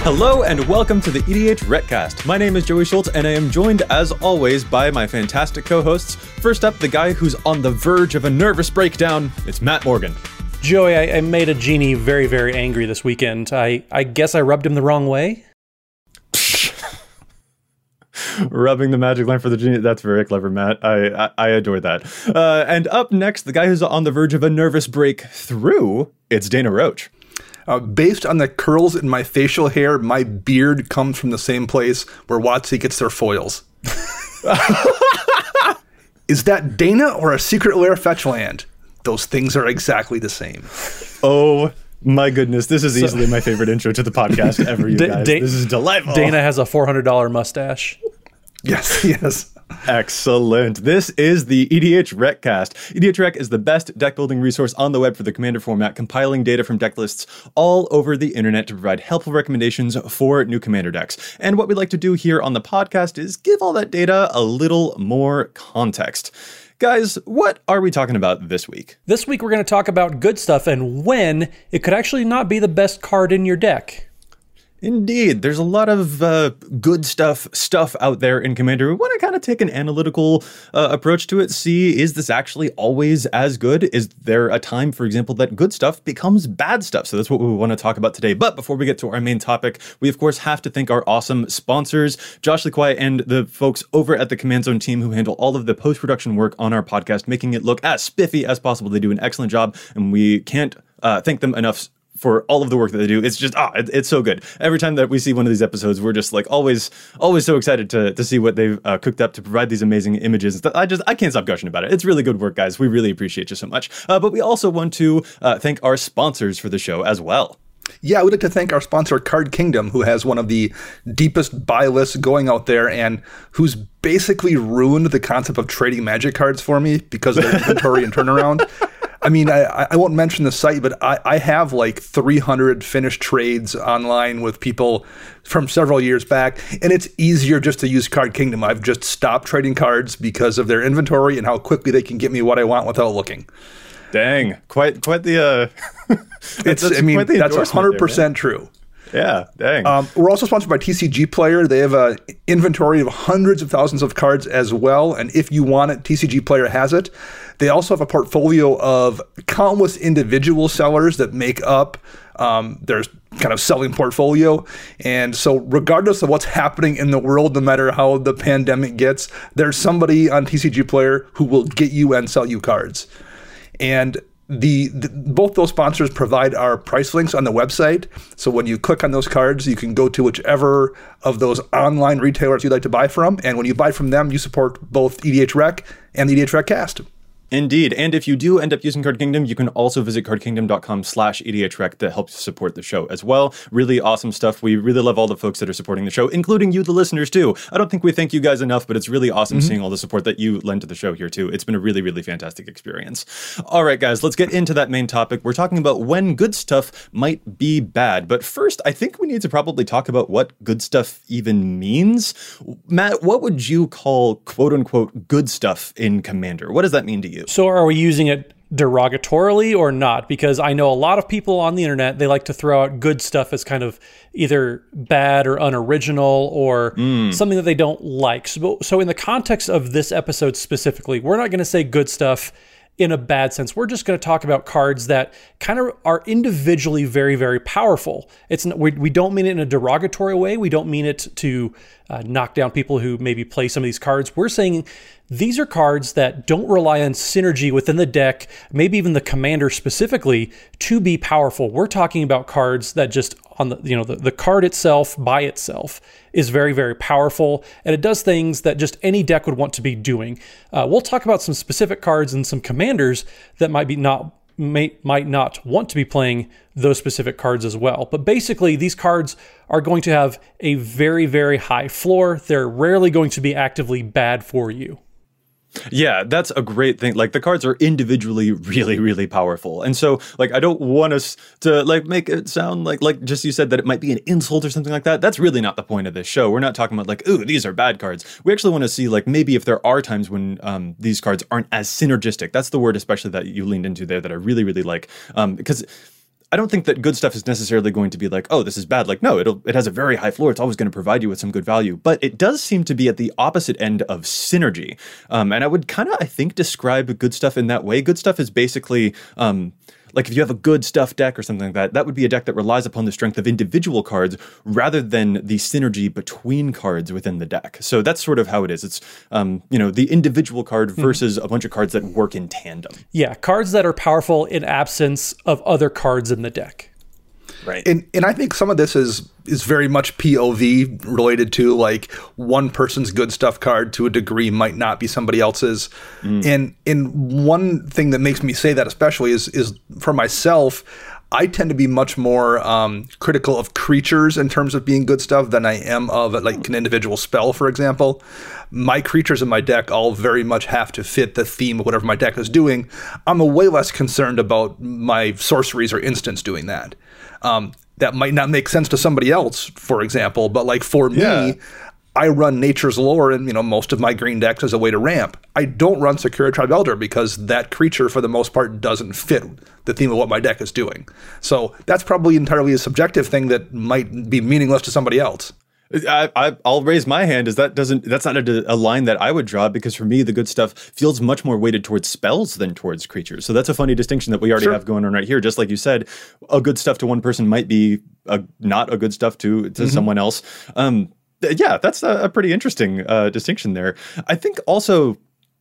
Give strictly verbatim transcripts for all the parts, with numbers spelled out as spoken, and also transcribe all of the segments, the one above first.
Hello and welcome to the E D H Retcast. My name is Joey Schultz and I am joined as always by my fantastic co-hosts. First up, the guy who's on the verge of a nervous breakdown. It's Matt Morgan. Joey, I, I made a genie very, very angry this weekend. I, I guess I rubbed him the wrong way. Rubbing the magic lamp for the genie. That's very clever, Matt. I I, I adore that. Uh, and up next, the guy who's on the verge of a nervous breakthrough. It's Dana Roach. Uh, based on the curls in my facial hair, my beard comes from the same place where WotC gets their foils. Is that Dana or a secret lair fetch land? Those things are exactly the same. Oh my goodness, this is easily so, my favorite intro to the podcast ever, you guys. Da- this is delightful. Dana has a four hundred dollars mustache. Yes, yes. Excellent. This is the E D H Retcast. E D H Rec is the best deck building resource on the web for the Commander format, compiling data from deck lists all over the internet to provide helpful recommendations for new Commander decks. And what we like to do here on the podcast is give all that data a little more context. Guys, what are we talking about this week? This week we're going to talk about good stuff and when it could actually not be the best card in your deck. Indeed, there's a lot of uh, good stuff stuff out there in Commander. We want to kind of take an analytical uh, approach to it, see, is this actually always as good? Is there a time, for example, that good stuff becomes bad stuff? So that's what we want to talk about today. But before we get to our main topic, we of course have to thank our awesome sponsors, Josh LeQuy and the folks over at the Command Zone team who handle all of the post-production work on our podcast, making it look as spiffy as possible. They do an excellent job, and we can't uh, thank them enough for all of the work that they do. It's just, ah, it, it's so good. Every time that we see one of these episodes, we're just like always, always so excited to to see what they've uh, cooked up to provide these amazing images. I just, I can't stop gushing about it. It's really good work, guys. We really appreciate you so much. Uh, but we also want to uh, thank our sponsors for the show as well. Yeah, we'd like to thank our sponsor, Card Kingdom, who has one of the deepest buy lists going out there and who's basically ruined the concept of trading Magic cards for me because of their inventory and turnaround. I mean, I, I won't mention the site, but I, I have like three hundred finished trades online with people from several years back, and it's easier just to use Card Kingdom. I've just stopped trading cards because of their inventory and how quickly they can get me what I want without looking. Dang, quite quite the. Uh, it's. that's I mean, that's one hundred percent there, true. Yeah, dang. Um, we're also sponsored by T C G Player. They have an inventory of hundreds of thousands of cards as well. And if you want it, T C G Player has it. They also have a portfolio of countless individual sellers that make up um, their kind of selling portfolio. And so regardless of what's happening in the world, no matter how the pandemic gets, there's somebody on T C G Player who will get you and sell you cards. And The, the both those sponsors provide our price links on the website. So when you click on those cards, you can go to whichever of those online retailers you'd like to buy from. And when you buy from them, you support both E D H Rec and the E D H Retcast. Indeed. And if you do end up using Card Kingdom, you can also visit cardkingdom.com slash EDHRec that helps support the show as well. Really awesome stuff. We really love all the folks that are supporting the show, including you, the listeners, too. I don't think we thank you guys enough, but it's really awesome mm-hmm. seeing all the support that you lend to the show here, too. It's been a really, really fantastic experience. All right, guys, let's get into that main topic. We're talking about when good stuff might be bad. But first, I think we need to probably talk about what good stuff even means. Matt, what would you call quote-unquote good stuff in Commander? What does that mean to you? So are we using it derogatorily or not? Because I know a lot of people on the internet, they like to throw out good stuff as kind of either bad or unoriginal or mm. something that they don't like. So, so in the context of this episode specifically, we're not going to say good stuff in a bad sense. We're just going to talk about cards that kind of are individually very, very powerful. It's we, we don't mean it in a derogatory way. We don't mean it to uh, knock down people who maybe play some of these cards. We're saying these are cards that don't rely on synergy within the deck, maybe even the commander specifically, to be powerful. We're talking about cards that just on the, you know, the, the card itself by itself is very, very powerful, and it does things that just any deck would want to be doing. Uh, we'll talk about some specific cards and some commanders that might be not may, might not want to be playing those specific cards as well. But basically, these cards are going to have a very, very high floor. They're rarely going to be actively bad for you. Yeah, that's a great thing. Like, the cards are individually really, really powerful. And so, like, I don't want us to, like, make it sound like, like, just you said that it might be an insult or something like that. That's really not the point of this show. We're not talking about, like, ooh, these are bad cards. We actually want to see, like, maybe if there are times when um, these cards aren't as synergistic. That's the word especially that you leaned into there that I really, really like. Um, because I don't think that good stuff is necessarily going to be like, oh, this is bad. Like, no, it'll, it has a very high floor. It's always going to provide you with some good value. But it does seem to be at the opposite end of synergy. Um, and I would kind of, I think, describe good stuff in that way. Good stuff is basically... Um, Like if you have a good stuff deck or something like that, that would be a deck that relies upon the strength of individual cards rather than the synergy between cards within the deck. So that's sort of how it is. It's, um, you know, the individual card versus mm-hmm. a bunch of cards that work in tandem. Yeah, cards that are powerful in absence of other cards in the deck. Right. And and I think some of this is is very much P O V related to like one person's good stuff card to a degree might not be somebody else's. Mm. And and one thing that makes me say that especially is is for myself, I tend to be much more um, critical of creatures in terms of being good stuff than I am of like an individual spell, for example. My creatures in my deck all very much have to fit the theme of whatever my deck is doing. I'm a way less concerned about my sorceries or instants doing that. Um, that might not make sense to somebody else, for example, but like for me, yeah. I run Nature's Lore and, you know, most of my green decks as a way to ramp. I don't run Sakura Tribe Elder because that creature, for the most part, doesn't fit the theme of what my deck is doing. So that's probably entirely a subjective thing that might be meaningless to somebody else. I, I, I'll raise my hand as that doesn't, that's not a, a line that I would draw, because for me, the good stuff feels much more weighted towards spells than towards creatures. So that's a funny distinction that we already sure. have going on right here. Just like you said, a good stuff to one person might be a, not a good stuff to, to mm-hmm. someone else. Um, yeah, that's a, a pretty interesting uh, distinction there. I think also...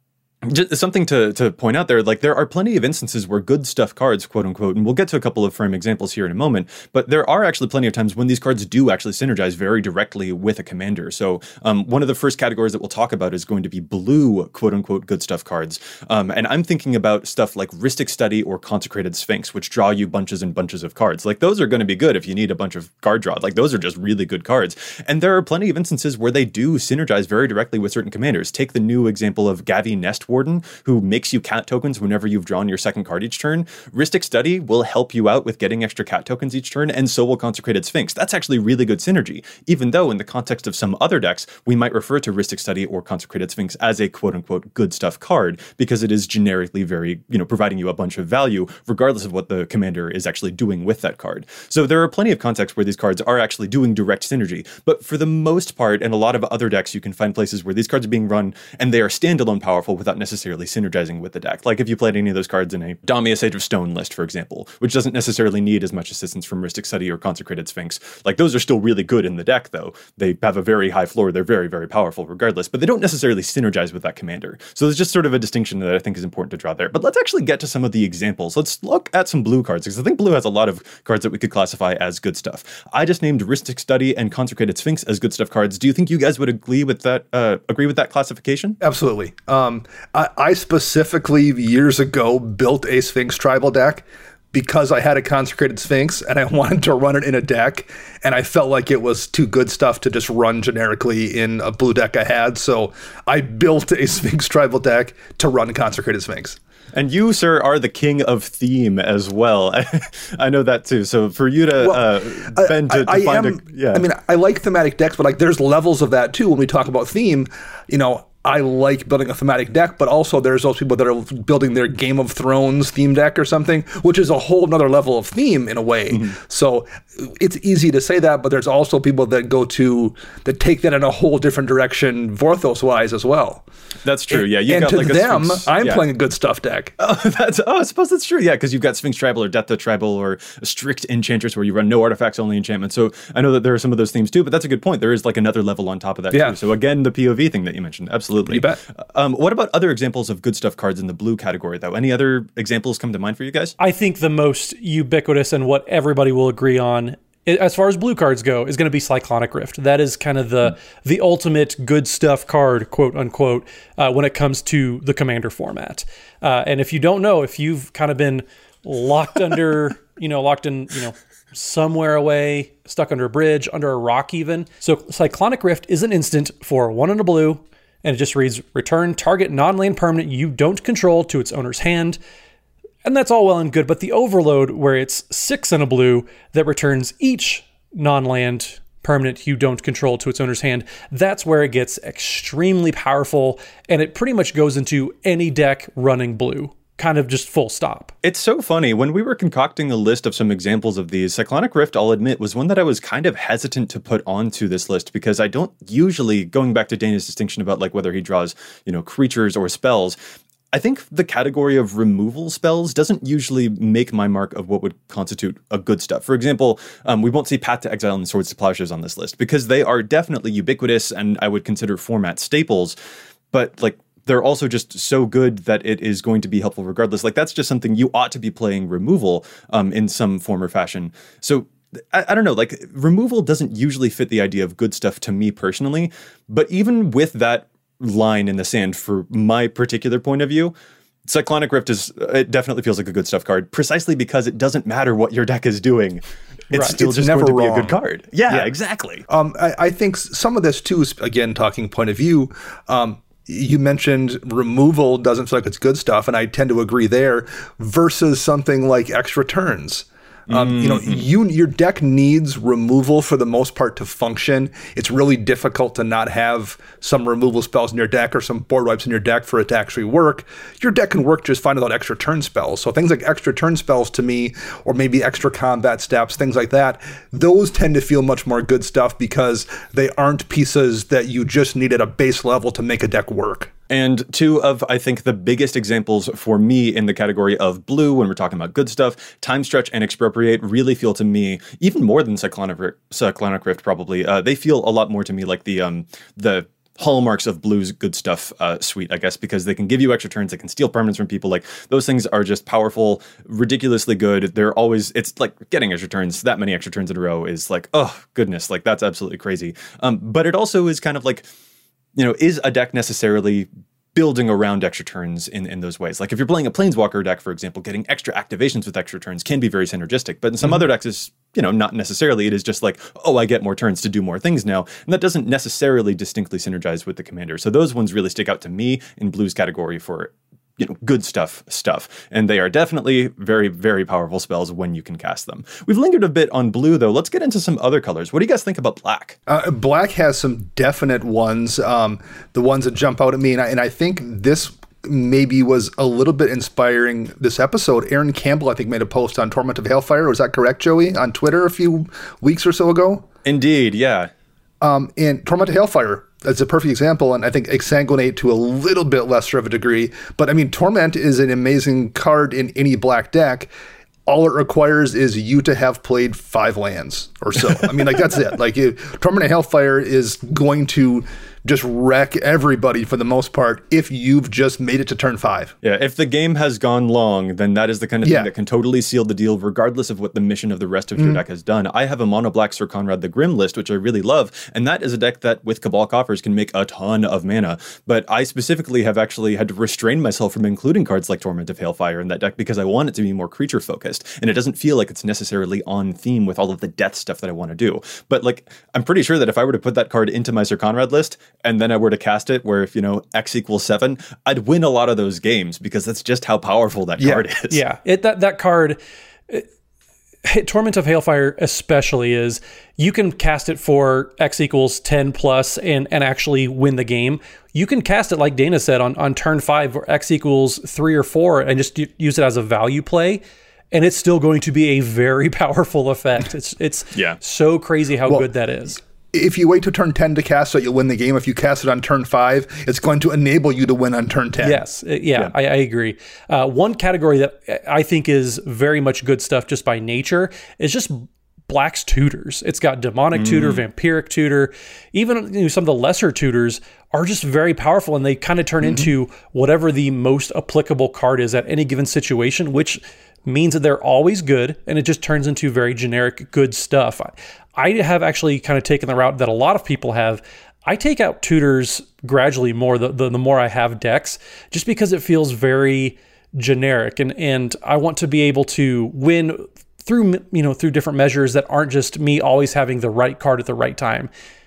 Just something to, to point out there, like there are plenty of instances where good stuff cards, quote unquote, and we'll get to a couple of frame examples here in a moment, but there are actually plenty of times when these cards do actually synergize very directly with a commander. So um, one of the first categories that we'll talk about is going to be blue, quote unquote, good stuff cards. Um, and I'm thinking about stuff like Rhystic Study or Consecrated Sphinx, which draw you bunches and bunches of cards. Like those are going to be good if you need a bunch of card draw. Like those are just really good cards. And there are plenty of instances where they do synergize very directly with certain commanders. Take the new example of Gavi Nest Warden, who makes you cat tokens whenever you've drawn your second card each turn. Rhystic Study will help you out with getting extra cat tokens each turn, and so will Consecrated Sphinx. That's actually really good synergy, even though in the context of some other decks, we might refer to Rhystic Study or Consecrated Sphinx as a quote-unquote good stuff card, because it is generically very, you know, providing you a bunch of value, regardless of what the commander is actually doing with that card. So there are plenty of contexts where these cards are actually doing direct synergy, but for the most part, in a lot of other decks, you can find places where these cards are being run, and they are standalone powerful without necessarily synergizing with the deck. Like if you played any of those cards in a Damia Sage of Stone list, for example, which doesn't necessarily need as much assistance from Rhystic Study or Consecrated Sphinx. Like those are still really good in the deck, though. They have a very high floor. They're very, very powerful regardless, but they don't necessarily synergize with that commander. So there's just sort of a distinction that I think is important to draw there. But let's actually get to some of the examples. Let's look at some blue cards, because I think blue has a lot of cards that we could classify as good stuff. I just named Rhystic Study and Consecrated Sphinx as good stuff cards. Do you think you guys would agree with that, uh, agree with that classification? Absolutely. Um, I, I specifically years ago built a Sphinx tribal deck because I had a Consecrated Sphinx and I wanted to run it in a deck, and I felt like it was too good stuff to just run generically in a blue deck I had. So I built a Sphinx tribal deck to run Consecrated Sphinx. And you, sir, are the king of theme as well. I know that too. So for you to, well, uh, Ben, to, I, to I find am, a, yeah. I mean, I like thematic decks, but like there's levels of that too. When we talk about theme, you know, I like building a thematic deck, but also there's those people that are building their Game of Thrones theme deck or something, which is a whole nother level of theme in a way. Mm-hmm. So it's easy to say that, but there's also people that go to, that take that in a whole different direction, Vorthos-wise as well. That's true, and, yeah. You and got to like them, a Sphinx, I'm yeah. playing a good stuff deck. Oh, that's, oh, I suppose that's true, yeah, because you've got Sphinx Tribal or Death to Tribal or a strict Enchantress where you run no artifacts, only enchantments. So I know that there are some of those themes too, but that's a good point. There is like another level on top of that yeah. too. So again, the P O V thing that you mentioned, absolutely. You bet. Um, what about other examples of good stuff cards in the blue category, though? Any other examples come to mind for you guys? I think the most ubiquitous and what everybody will agree on, as far as blue cards go, is going to be Cyclonic Rift. That is kind of the mm. the ultimate good stuff card, quote unquote, uh, when it comes to the Commander format. Uh, and if you don't know, if you've kind of been locked under, you know, locked in, you know, somewhere away, stuck under a bridge, under a rock even. So Cyclonic Rift is an instant for one and a blue, and it just reads, return target non-land permanent you don't control to its owner's hand. And that's all well and good, but the overload, where it's six and a blue that returns each non-land permanent you don't control to its owner's hand, that's where it gets extremely powerful, and it pretty much goes into any deck running blue. kind of just full stop. It's so funny. When we were concocting a list of some examples of these, Cyclonic Rift, I'll admit, was one that I was kind of hesitant to put onto this list because I don't usually, going back to Dana's distinction about like whether he draws, you know, creatures or spells, I think the category of removal spells doesn't usually make my mark of what would constitute a good stuff. For example, um, we won't see Path to Exile and Swords to Plowshares on this list because they are definitely ubiquitous and I would consider format staples. But like, they're also just so good that it is going to be helpful regardless. Like that's just something you ought to be playing removal um, in some form or fashion. So I, I don't know, like removal doesn't usually fit the idea of good stuff to me personally. But even with that line in the sand for my particular point of view, Cyclonic Rift is, it definitely feels like a good stuff card precisely because it doesn't matter what your deck is doing. It's right. still it's just never going to wrong. be a good card. Yeah, yeah. exactly. Um, I, I think some of this too is, again, talking point of view, um, you mentioned removal doesn't feel like it's good stuff, and I tend to agree there, versus something like extra turns. Um, mm-hmm. You know, you your deck needs removal for the most part to function. It's really difficult to not have some removal spells in your deck or some board wipes in your deck for it to actually work. Your deck can work just fine without extra turn spells. So things like extra turn spells to me, or maybe extra combat steps, things like that, those tend to feel much more good stuff because they aren't pieces that you just need at a base level to make a deck work. And two of, I think, the biggest examples for me in the category of blue, when we're talking about good stuff, Time Stretch and Expropriate really feel to me, even more than Cyclonic Rift, Cyclonic Rift probably, uh, they feel a lot more to me like the um, the hallmarks of blue's good stuff uh, suite, I guess, because they can give you extra turns, they can steal permanents from people. Like those things are just powerful, ridiculously good. They're always, it's like getting extra turns, that many extra turns in a row is like, oh goodness, like that's absolutely crazy. Um, but it also is kind of like, you know, is a deck necessarily building around extra turns in, in those ways? Like if you're playing a Planeswalker deck, for example, getting extra activations with extra turns can be very synergistic. But in some mm-hmm. other decks is, you know, not necessarily. It is just like, oh, I get more turns to do more things now. And that doesn't necessarily distinctly synergize with the commander. So those ones really stick out to me in blue's category for, you know, good stuff stuff. And they are definitely very, very powerful spells when you can cast them. We've lingered a bit on blue, though. Let's get into some other colors. What do you guys think about black? Uh, black has some definite ones, um, the ones that jump out at me. And I, and I think this maybe was a little bit inspiring this episode. Aaron Campbell, I think, made a post on Torment of Hailfire. Was that correct, Joey? On Twitter a few weeks or so ago? Indeed, yeah. Um, and Torment of Hailfire, that's a perfect example, and I think Exsanguinate to a little bit lesser of a degree. But I mean, Torment is an amazing card in any black deck. All it requires is you to have played five lands or so. I mean, like that's it. Like you, Torment of Hailfire is going to just wreck everybody for the most part if you've just made it to turn five. Yeah, if the game has gone long, then that is the kind of yeah. thing that can totally seal the deal regardless of what the mission of the rest of your mm-hmm. deck has done. I have a mono black Sir Conrad the Grim list, which I really love, and that is a deck that with Cabal Coffers can make a ton of mana. But I specifically have actually had to restrain myself from including cards like Torment of Hailfire in that deck because I want it to be more creature focused, and it doesn't feel like it's necessarily on theme with all of the death stuff that I want to do. But like, I'm pretty sure that if I were to put that card into my Sir Conrad list, and then I were to cast it where if, you know, X equals seven, I'd win a lot of those games because that's just how powerful that yeah. card is. Yeah, it, that, that card, it, Torment of Hailfire especially is, you can cast it for X equals ten plus and, and actually win the game. You can cast it, like Dana said, on, on turn five or X equals three or four and just use it as a value play. And it's still going to be a very powerful effect. It's it's yeah. so crazy how well, good that is. If you wait to turn ten to cast it, you'll win the game. If you cast it on turn five, it's going to enable you to win on turn ten. Yes, yeah, yeah. I, I agree. Uh, one category that I think is very much good stuff just by nature is just Black's tutors. It's got Demonic mm. Tutor, Vampiric Tutor, even you know, some of the lesser tutors are just very powerful, and they kind of turn mm-hmm. into whatever the most applicable card is at any given situation, which means that they're always good, and it just turns into very generic good stuff. I, I have actually kind of taken the route that a lot of people have. I take out tutors gradually more the, the, the more I have decks, just because it feels very generic, and and I want to be able to win through you know through different measures that aren't just me always having the right card at the right time.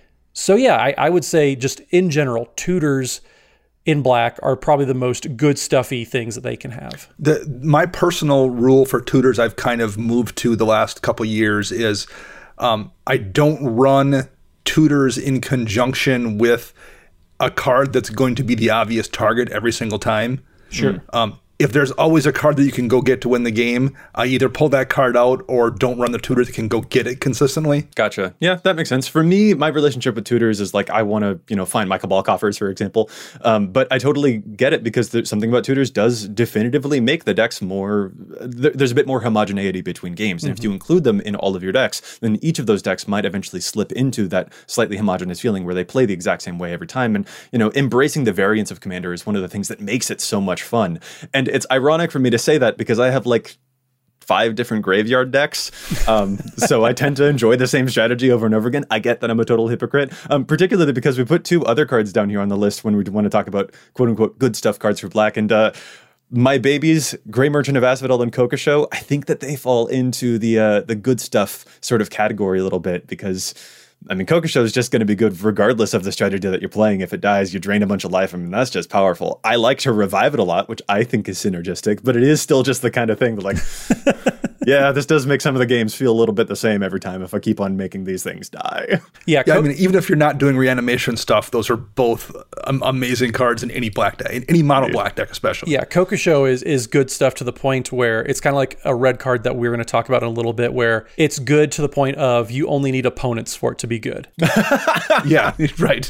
So yeah, I, I would say just in general, tutors in black are probably the most good stuffy things that they can have. The, my personal rule for tutors I've kind of moved to the last couple years is um, I don't run tutors in conjunction with a card that's going to be the obvious target every single time. Sure. Um, if there's always a card that you can go get to win the game, uh, either pull that card out or don't run the tutors that can go get it consistently. Gotcha. Yeah, that makes sense. For me, my relationship with tutors is like I want to, you know, find Michael Balkoffers, for example. Um, but I totally get it because there's something about tutors does definitively make the decks more, th- there's a bit more homogeneity between games. And mm-hmm. if you include them in all of your decks, then each of those decks might eventually slip into that slightly homogeneous feeling where they play the exact same way every time. And, you know, embracing the variance of Commander is one of the things that makes it so much fun. And it's ironic for me to say that because I have like five different graveyard decks. Um, so I tend to enjoy the same strategy over and over again. I get that I'm a total hypocrite, um, particularly because we put two other cards down here on the list when we want to talk about quote unquote good stuff cards for Black. And uh, my babies, Grey Merchant of Asphodel and Kokosho, I think that they fall into the uh, the good stuff sort of category a little bit because I mean, Kokosho is just going to be good regardless of the strategy that you're playing. If it dies, you drain a bunch of life. I mean, that's just powerful. I like to revive it a lot, which I think is synergistic, but it is still just the kind of thing that like, yeah, this does make some of the games feel a little bit the same every time if I keep on making these things die. Yeah, yeah. I mean, even if you're not doing reanimation stuff, those are both um, amazing cards in any black deck, in any mono black deck especially. Yeah, Kokosho is is good stuff to the point where it's kind of like a red card that we're going to talk about in a little bit, where it's good to the point of you only need opponents for it to be good. Yeah, right.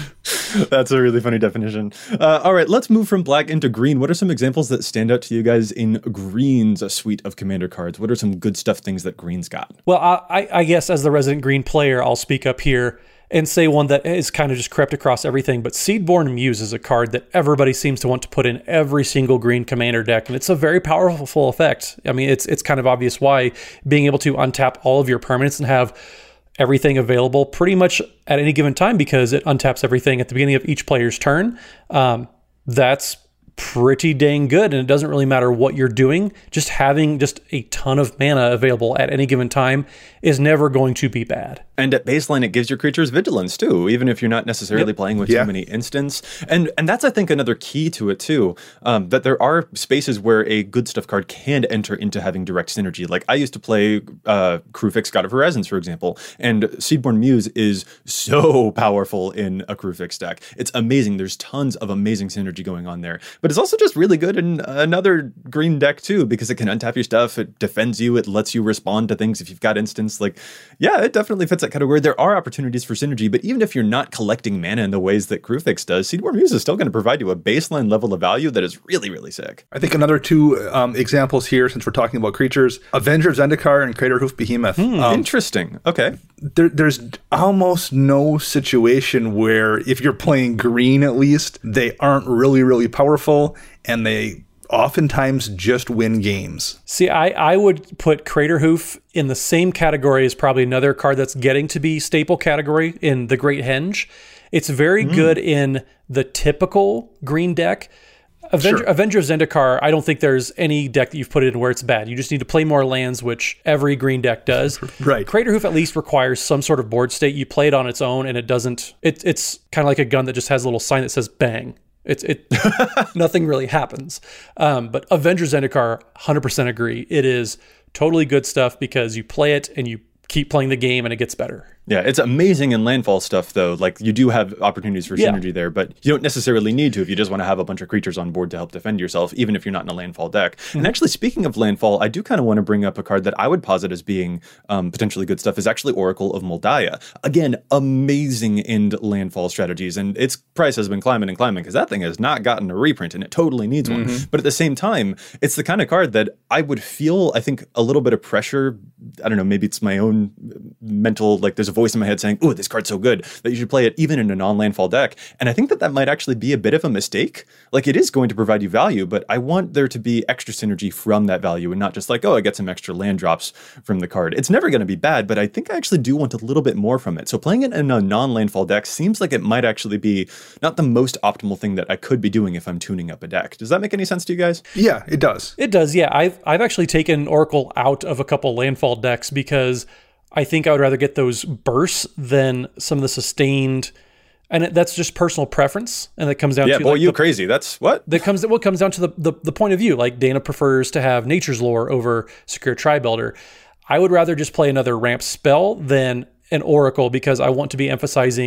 That's a really funny definition. Uh, all right, let's move from black into green. What are some examples that stand out to you guys in green's suite of commander cards? What are some good stuff things that green's got? Well, I, I guess as the resident green player, I'll speak up here and say one that is kind of just crept across everything. But Seedborn Muse is a card that everybody seems to want to put in every single green commander deck. And it's a very powerful effect. I mean, it's it's kind of obvious why. Being able to untap all of your permanents and have everything available pretty much at any given time because it untaps everything at the beginning of each player's turn. Um, that's pretty dang good, and it doesn't really matter what you're doing. Just having just a ton of mana available at any given time is never going to be bad. And at baseline, it gives your creatures vigilance too, even if you're not necessarily yep. playing with yeah. too many instants. And and that's, I think, another key to it too, um, that there are spaces where a good stuff card can enter into having direct synergy. Like I used to play uh, Kruphix, God of Horizons, for example, and Seedborn Muse is so powerful in a Kruphix deck. It's amazing. There's tons of amazing synergy going on there. But it's also just really good in another green deck too, because it can untap your stuff, it defends you, it lets you respond to things if you've got instants. Like, yeah, it definitely fits that category. There are opportunities for synergy, but even if you're not collecting mana in the ways that Kruphix does, Seedborn Muse is still going to provide you a baseline level of value that is really, really sick. I think another two um, examples here, since we're talking about creatures, Avenger of Zendikar and Craterhoof Behemoth. Hmm, um, interesting. Okay. There, there's almost no situation where if you're playing green, at least, they aren't really, really powerful, and they oftentimes just win games. See, I, I would put Craterhoof in the same category as probably another card that's getting to be staple category in the Great Henge. It's very mm. good in the typical green deck. Avenger, sure. Avenger of Zendikar, I don't think there's any deck that you've put it in where it's bad. You just need to play more lands, which every green deck does. Right. Craterhoof at least requires some sort of board state. You play it on its own, and it doesn't... It, it's kind of like a gun that just has a little sign that says bang. It's it nothing really happens. Um, but Avenger Zendikar, one hundred percent agree. It is totally good stuff because you play it and you keep playing the game and it gets better. Yeah, it's amazing in landfall stuff, though. Like, you do have opportunities for synergy yeah. there, but you don't necessarily need to if you just want to have a bunch of creatures on board to help defend yourself, even if you're not in a landfall deck. Mm-hmm. And actually, speaking of landfall, I do kind of want to bring up a card that I would posit as being um, potentially good stuff, is actually Oracle of Moldiah. Again, amazing in landfall strategies, and its price has been climbing and climbing because that thing has not gotten a reprint, and it totally needs mm-hmm. one. But at the same time, it's the kind of card that I would feel, I think, a little bit of pressure. I don't know, maybe it's my own mental, like there's a voice in my head saying, oh, this card's so good that you should play it even in a non-landfall deck. And I think that that might actually be a bit of a mistake. Like, it is going to provide you value, but I want there to be extra synergy from that value and not just like, oh, I get some extra land drops from the card. It's never going to be bad, but I think I actually do want a little bit more from it. So playing it in a non-landfall deck seems like it might actually be not the most optimal thing that I could be doing if I'm tuning up a deck. Does that make any sense to you guys? Yeah, it does. It does, yeah. I've, I've actually taken Oracle out of a couple landfall decks because I think I would rather get those bursts than some of the sustained, and it, that's just personal preference, and that comes down yeah, to boy, like, you the, crazy. That's what that comes. What comes down to the, the the point of view. Like Dana prefers to have Nature's Lore over Secure Tri-Builder. I would rather just play another ramp spell than an Oracle because I want to be emphasizing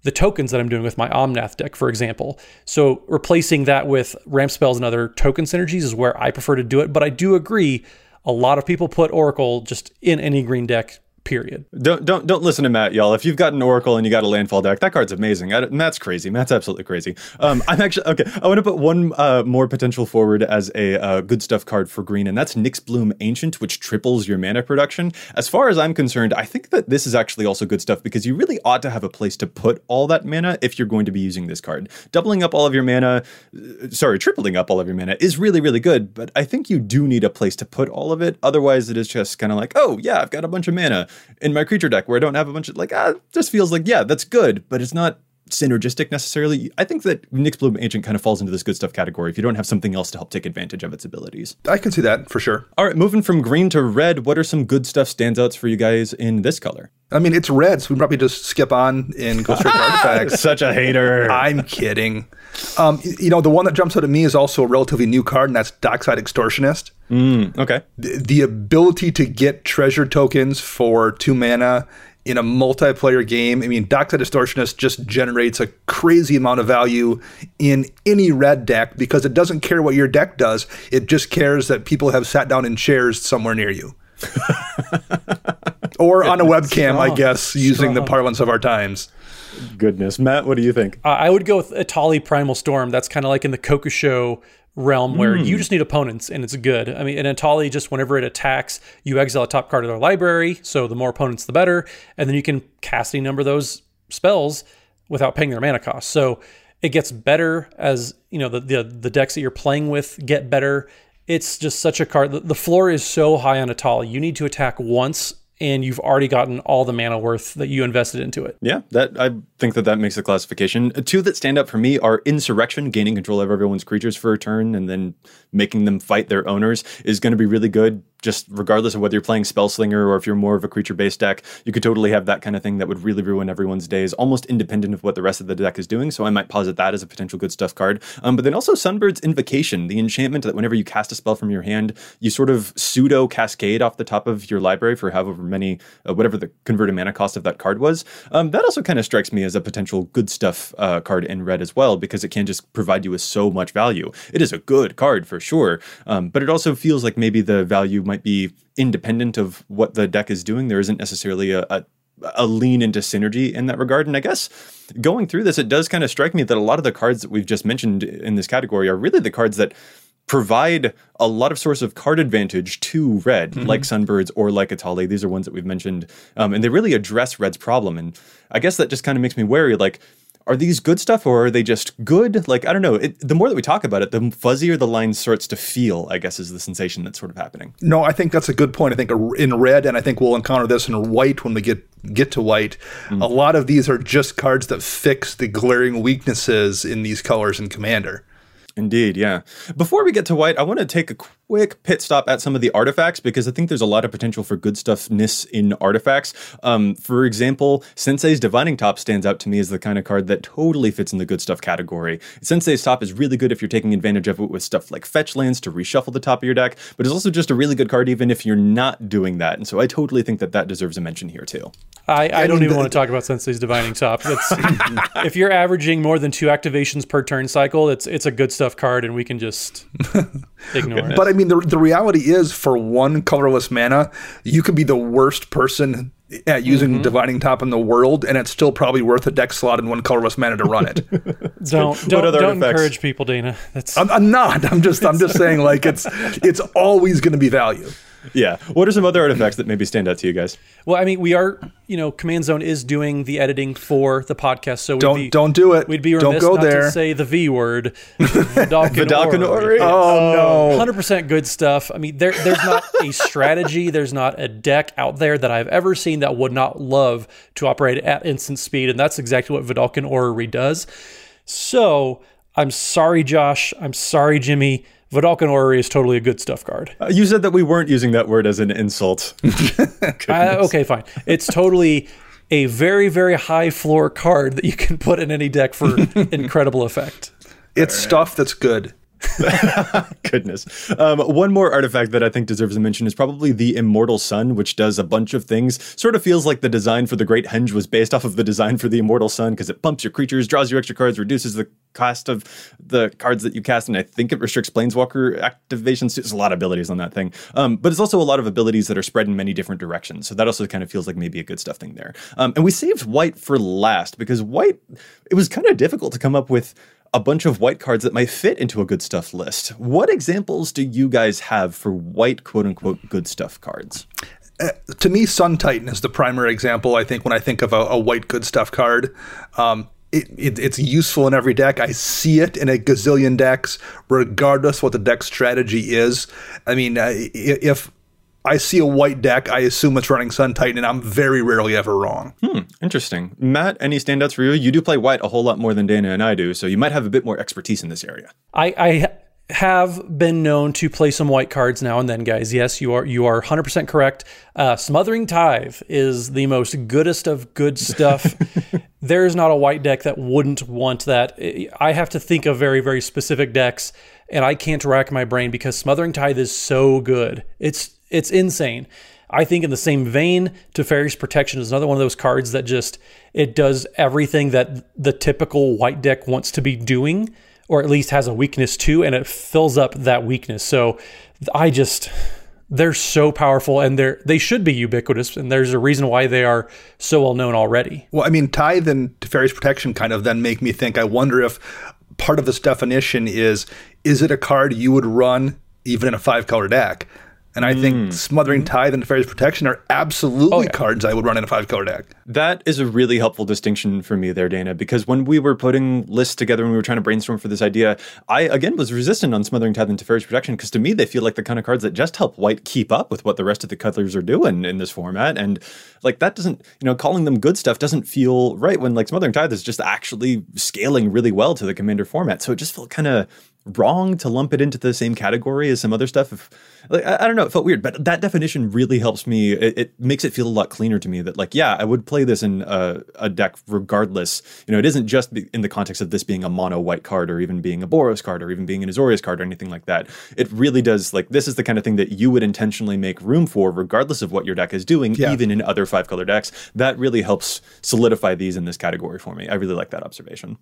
the tokens that I'm doing with my Omnath deck, for example. So replacing that with ramp spells and other token synergies is where I prefer to do it. But I do agree, a lot of people put Oracle just in any green deck, period. Don't don't don't listen to Matt, y'all. If you've got an Oracle and you got a landfall deck, that card's amazing. I, Matt's crazy. Matt's absolutely crazy. Um, I'm actually okay. I want to put one uh, more potential forward as a uh, good stuff card for green, and that's Nyxbloom Ancient, which triples your mana production. As far as I'm concerned, I think that this is actually also good stuff because you really ought to have a place to put all that mana if you're going to be using this card. Doubling up all of your mana, uh, sorry, tripling up all of your mana is really really good, but I think you do need a place to put all of it. Otherwise, it is just kind of like, oh yeah, I've got a bunch of mana in my creature deck where I don't have a bunch of like, ah, just feels like, yeah, that's good, but it's not synergistic necessarily. I think that Nyxbloom Ancient kind of falls into this good stuff category if you don't have something else to help take advantage of its abilities. I can see that for sure. All right, moving from green to red, what are some good stuff standouts for you guys in this color? I mean, it's red, so we probably just skip on and go straight to artifacts. Such a hater. I'm kidding. Um, you know, the one that jumps out at me is also a relatively new card, and that's Dockside Extortionist. Mm, okay. The, the ability to get treasure tokens for two mana in a multiplayer game. I mean, Dockside Extortionist just generates a crazy amount of value in any red deck because it doesn't care what your deck does. It just cares that people have sat down in chairs somewhere near you. Or on a webcam, strong, I guess, using strong. the parlance of our times. Goodness. Matt, what do you think? Uh, I would go with Atali Primal Storm. That's kind of like in the Kokusho realm where mm. you just need opponents and it's good. I mean, in Atali, just whenever it attacks, you exile a top card of their library, so the more opponents, the better, and then you can cast any number of those spells without paying their mana cost. So it gets better as, you know, the the, the decks that you're playing with get better. It's just such a card. The, the floor is so high on Atali. You need to attack once and you've already gotten all the mana worth that you invested into it. Yeah, that I think that that makes the classification. Two that stand out for me are Insurrection, gaining control of everyone's creatures for a turn and then making them fight their owners is going to be really good. Just regardless of whether you're playing Spellslinger or if you're more of a creature-based deck, you could totally have that kind of thing that would really ruin everyone's days, almost independent of what the rest of the deck is doing. So I might posit that as a potential good stuff card. Um, but then also Sunbird's Invocation, the enchantment that whenever you cast a spell from your hand, you sort of pseudo cascade off the top of your library for however many, uh, whatever the converted mana cost of that card was. Um, that also kind of strikes me as a potential good stuff uh, card in red as well, because it can just provide you with so much value. It is a good card for sure, um, but it also feels like maybe the value might be independent of what the deck is doing. There isn't necessarily a, a, a lean into synergy in that regard. And I guess going through this, it does kind of strike me that a lot of the cards that we've just mentioned in this category are really the cards that provide a lot of source of card advantage to red, mm-hmm. like Sunbirds or like Atali. These are ones that we've mentioned. Um, and they really address red's problem. And I guess that just kind of makes me wary, like, are these good stuff or are they just good? Like, I don't know. It, the more that we talk about it, the fuzzier the line starts to feel, I guess, is the sensation that's sort of happening. No, I think that's a good point. I think in red, and I think we'll encounter this in white when we get get to white, mm. a lot of these are just cards that fix the glaring weaknesses in these colors in Commander. Indeed, yeah. Before we get to white, I want to take a quick pit stop at some of the artifacts because I think there's a lot of potential for good stuffness in artifacts. Um, for example, Sensei's Divining Top stands out to me as the kind of card that totally fits in the good stuff category. Sensei's Top is really good if you're taking advantage of it with stuff like fetch lands to reshuffle the top of your deck, but it's also just a really good card even if you're not doing that. And so I totally think that that deserves a mention here too. I, I, I don't mean, even the, want to talk about Sensei's Divining Top. That's, if you're averaging more than two activations per turn cycle, it's it's a good stuff card, and we can just ignore it. But I mean, the the reality is, for one colorless mana, you could be the worst person at using mm-hmm. Divining Top in the world, and it's still probably worth a deck slot and one colorless mana to run it. don't don't, don't encourage people, Dana. That's I'm, I'm not. I'm just I'm just saying, like, it's it's always going to be value. Yeah. What are some other artifacts that maybe stand out to you guys? Well, I mean, we are, you know, Command Zone is doing the editing for the podcast, so we'd don't be, don't do it. We'd be remiss don't go not there. to say the V word. Vidalcan Ori. Oh no! one hundred percent good stuff. I mean, there there's not a strategy, there's not a deck out there that I've ever seen that would not love to operate at instant speed, and that's exactly what Vidalcan Orrery does. So I'm sorry, Josh. I'm sorry, Jimmy. Vidalcan Orrery is totally a good stuff card. Uh, you said that we weren't using that word as an insult. uh, okay, fine. It's totally a very, very high floor card that you can put in any deck for incredible effect. It's right. Stuff that's good. Goodness. Um, one more artifact that I think deserves a mention is probably the Immortal Sun, which does a bunch of things. Sort of feels like the design for the Great Henge was based off of the design for the Immortal Sun, because it pumps your creatures, draws you extra cards, reduces the cost of the cards that you cast, and I think it restricts Planeswalker activations. There's a lot of abilities on that thing. Um, but it's also a lot of abilities that are spread in many different directions. So that also kind of feels like maybe a good stuff thing there. Um, and we saved white for last, because white, it was kind of difficult to come up with a bunch of white cards that might fit into a good stuff list. What examples do you guys have for white, quote unquote, good stuff cards? Uh, to me, Sun Titan is the primary example, I think, when I think of a, a white good stuff card. Um, It, it, it's useful in every deck. I see it in a gazillion decks, regardless what the deck strategy is. I mean, uh, if I see a white deck, I assume it's running Sun Titan, and I'm very rarely ever wrong. Hmm, interesting. Matt, any standouts for you? You do play white a whole lot more than Dana and I do, so you might have a bit more expertise in this area. I, I have been known to play some white cards now and then, guys. Yes, you are you are one hundred percent correct. Uh, Smothering Tithe is the most goodest of good stuff. There's not a white deck that wouldn't want that. I have to think of very, very specific decks, and I can't rack my brain because Smothering Tithe is so good. It's it's insane. I think in the same vein, Teferi's Protection is another one of those cards that just, it does everything that the typical white deck wants to be doing, or at least has a weakness to, and it fills up that weakness. So I just, they're so powerful, and they're they should be ubiquitous, and there's a reason why they are so well known already. Well, I mean, Tithe and Teferi's Protection kind of then make me think, I wonder if part of this definition is, is it a card you would run even in a five-color deck? And I think mm. Smothering Tithe and Teferi's Protection are absolutely oh, yeah. cards I would run in a five-color deck. That is a really helpful distinction for me there, Dana, because when we were putting lists together and we were trying to brainstorm for this idea, I, again, was resistant on Smothering Tithe and Teferi's Protection, because to me, they feel like the kind of cards that just help white keep up with what the rest of the colors are doing in this format. And like that doesn't, you know, calling them good stuff doesn't feel right when like Smothering Tithe is just actually scaling really well to the Commander format. So it just felt kind of wrong to lump it into the same category as some other stuff. If, like, I, I don't know, it felt weird, but that definition really helps me. It, it makes it feel a lot cleaner to me that like, yeah, I would play this in a, a deck regardless. You know, it isn't just in the context of this being a mono white card or even being a Boros card or even being an Azorius card or anything like that. It really does, like, this is the kind of thing that you would intentionally make room for regardless of what your deck is doing, yeah. even in other five color decks. That really helps solidify these in this category for me. I really like that observation.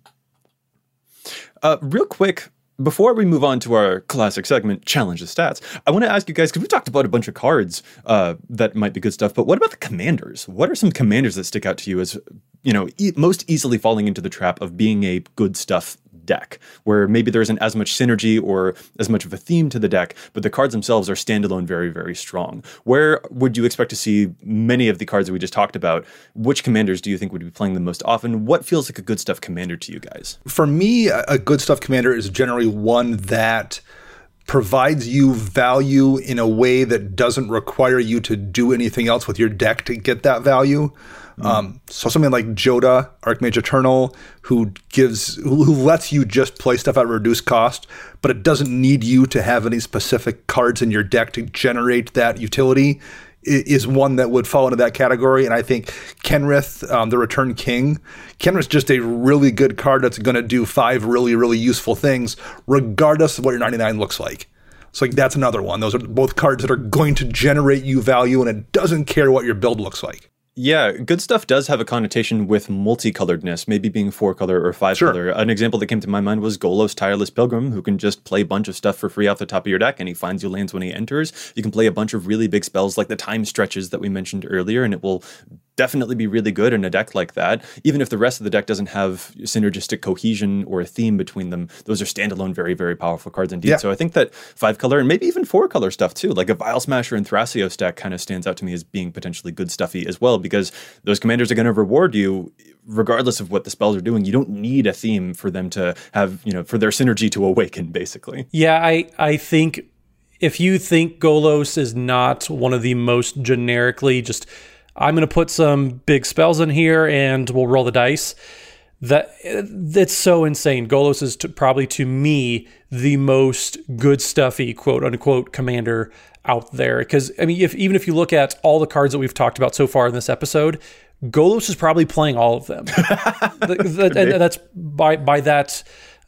Uh, real quick, before we move on to our classic segment, Challenge the Stats, I want to ask you guys, because we talked about a bunch of cards uh, that might be good stuff, but what about the commanders? What are some commanders that stick out to you as, you know, e- most easily falling into the trap of being a good stuff deck, where maybe there isn't as much synergy or as much of a theme to the deck, but the cards themselves are standalone very, very strong? Where would you expect to see many of the cards that we just talked about? Which commanders do you think would be playing the most often? What feels like a good stuff commander to you guys? For me, a good stuff commander is generally one that provides you value in a way that doesn't require you to do anything else with your deck to get that value. Mm. Um, so something like Jodah, Archmage Eternal, who gives, who, who lets you just play stuff at a reduced cost, but it doesn't need you to have any specific cards in your deck to generate that utility, is one that would fall into that category. And I think Kenrith, um, the Return King, Kenrith's just a really good card that's going to do five really, really useful things, regardless of what your ninety-nine looks like. So like that's another one. Those are both cards that are going to generate you value, and it doesn't care what your build looks like. Yeah, good stuff does have a connotation with multicoloredness, maybe being four color or five sure. color. An example that came to my mind was Golos Tireless Pilgrim, who can just play a bunch of stuff for free off the top of your deck, and he finds you lands when he enters. You can play a bunch of really big spells like the Time Stretches that we mentioned earlier, and it will definitely be really good in a deck like that. Even if the rest of the deck doesn't have synergistic cohesion or a theme between them, those are standalone, very, very powerful cards indeed. Yeah. So I think that five color and maybe even four color stuff too, like a Vile Smasher and Thrasios deck kind of stands out to me as being potentially good stuffy as well, because those commanders are going to reward you regardless of what the spells are doing. You don't need a theme for them to have, you know, for their synergy to awaken, basically. Yeah, I, I think if you think Golos is not one of the most generically just, I'm going to put some big spells in here and we'll roll the dice, that that's so insane. Golos is to, probably to me the most good stuffy quote unquote commander out there, because I mean, if even if you look at all the cards that we've talked about so far in this episode, Golos is probably playing all of them. the, the, and that's by by that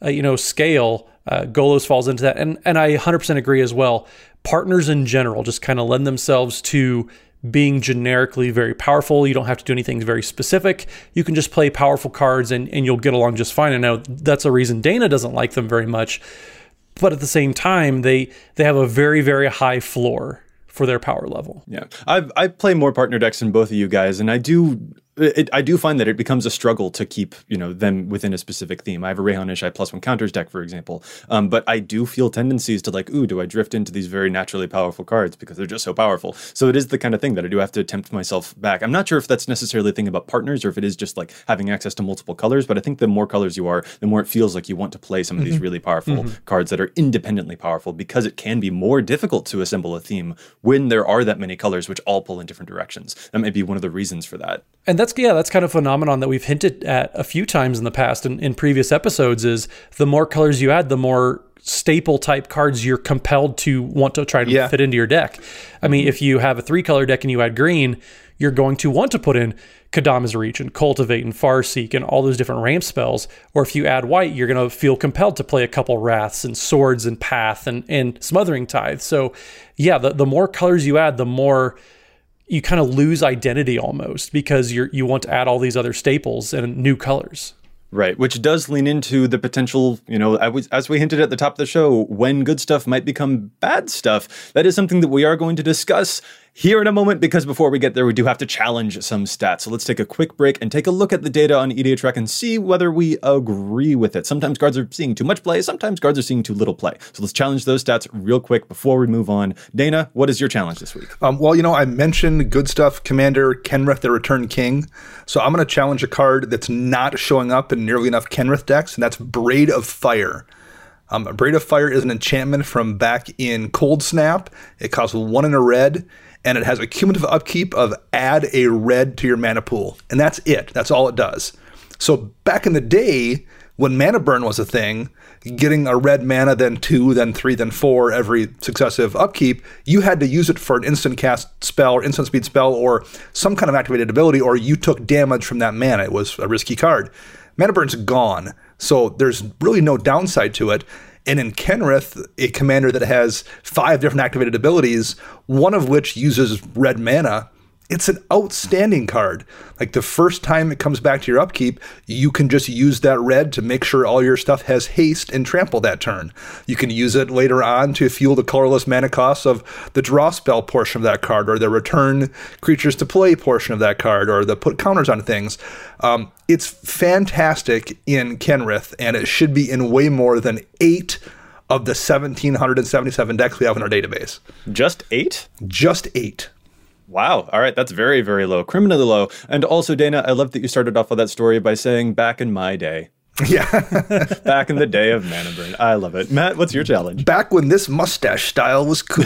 uh, you know, scale, uh, Golos falls into that. And, and I one hundred percent agree as well. Partners in general just kind of lend themselves to being generically very powerful. You don't have to do anything very specific. You can just play powerful cards and, and you'll get along just fine. I know that's a reason Dana doesn't like them very much. But at the same time, they they have a very, very high floor for their power level. Yeah, I I play more partner decks than both of you guys, and I do it, I do find that it becomes a struggle to keep, you know, them within a specific theme. I have a Rayhan Ishai plus one counters deck, for example, um, but I do feel tendencies to like, ooh, do I drift into these very naturally powerful cards because they're just so powerful? So it is the kind of thing that I do have to tempt myself back. I'm not sure if that's necessarily a thing about partners or if it is just like having access to multiple colors, but I think the more colors you are, the more it feels like you want to play some of these really powerful mm-hmm. cards that are independently powerful, because it can be more difficult to assemble a theme when there are that many colors which all pull in different directions. That may be one of the reasons for that. And that's, yeah, that's kind of a phenomenon that we've hinted at a few times in the past and in, in previous episodes, is the more colors you add, the more staple type cards you're compelled to want to try to yeah. fit into your deck. I mean, if you have a three color deck and you add green, you're going to want to put in Kadama's Reach and Cultivate and Farseek and all those different ramp spells. Or if you add white, you're going to feel compelled to play a couple Wraths and Swords and Path and, and Smothering Tithe. So yeah, the, the more colors you add, the more you kind of lose identity almost, because you're you want to add all these other staples and new colors. Right, which does lean into the potential, you know, as we hinted at the top of the show, when good stuff might become bad stuff. That is something that we are going to discuss here in a moment, because before we get there, we do have to challenge some stats. So let's take a quick break and take a look at the data on E D H Rec and see whether we agree with it. Sometimes cards are seeing too much play, sometimes cards are seeing too little play. So let's challenge those stats real quick before we move on. Dana, what is your challenge this week? Um, well, you know, I mentioned good stuff, Commander Kenrith, the Return King. So I'm going to challenge a card that's not showing up in nearly enough Kenrith decks, and that's Braid of Fire. Um, Braid of Fire is an enchantment from back in Cold Snap. It costs one and a red, and it has a cumulative upkeep of add a red to your mana pool. And that's it. That's all it does. So back in the day, when mana burn was a thing, getting a red mana, then two, then three, then four every successive upkeep, you had to use it for an instant cast spell or instant speed spell or some kind of activated ability, or you took damage from that mana. It was a risky card. Mana burn's gone, so there's really no downside to it. And in Kenrith, a commander that has five different activated abilities, one of which uses red mana, it's an outstanding card. Like, the first time it comes back to your upkeep, you can just use that red to make sure all your stuff has haste and trample that turn. You can use it later on to fuel the colorless mana costs of the draw spell portion of that card, or the return creatures to play portion of that card, or the put counters on things. Um, it's fantastic in Kenrith, and it should be in way more than eight of the one thousand seven hundred seventy-seven decks we have in our database. Just eight? Just eight. Wow. All right. That's very, very low. Criminally low. And also, Dana, I love that you started off with that story by saying back in my day. Yeah. Back in the day of Mana Burn. I love it. Matt, what's your challenge? Back when this mustache style was cool.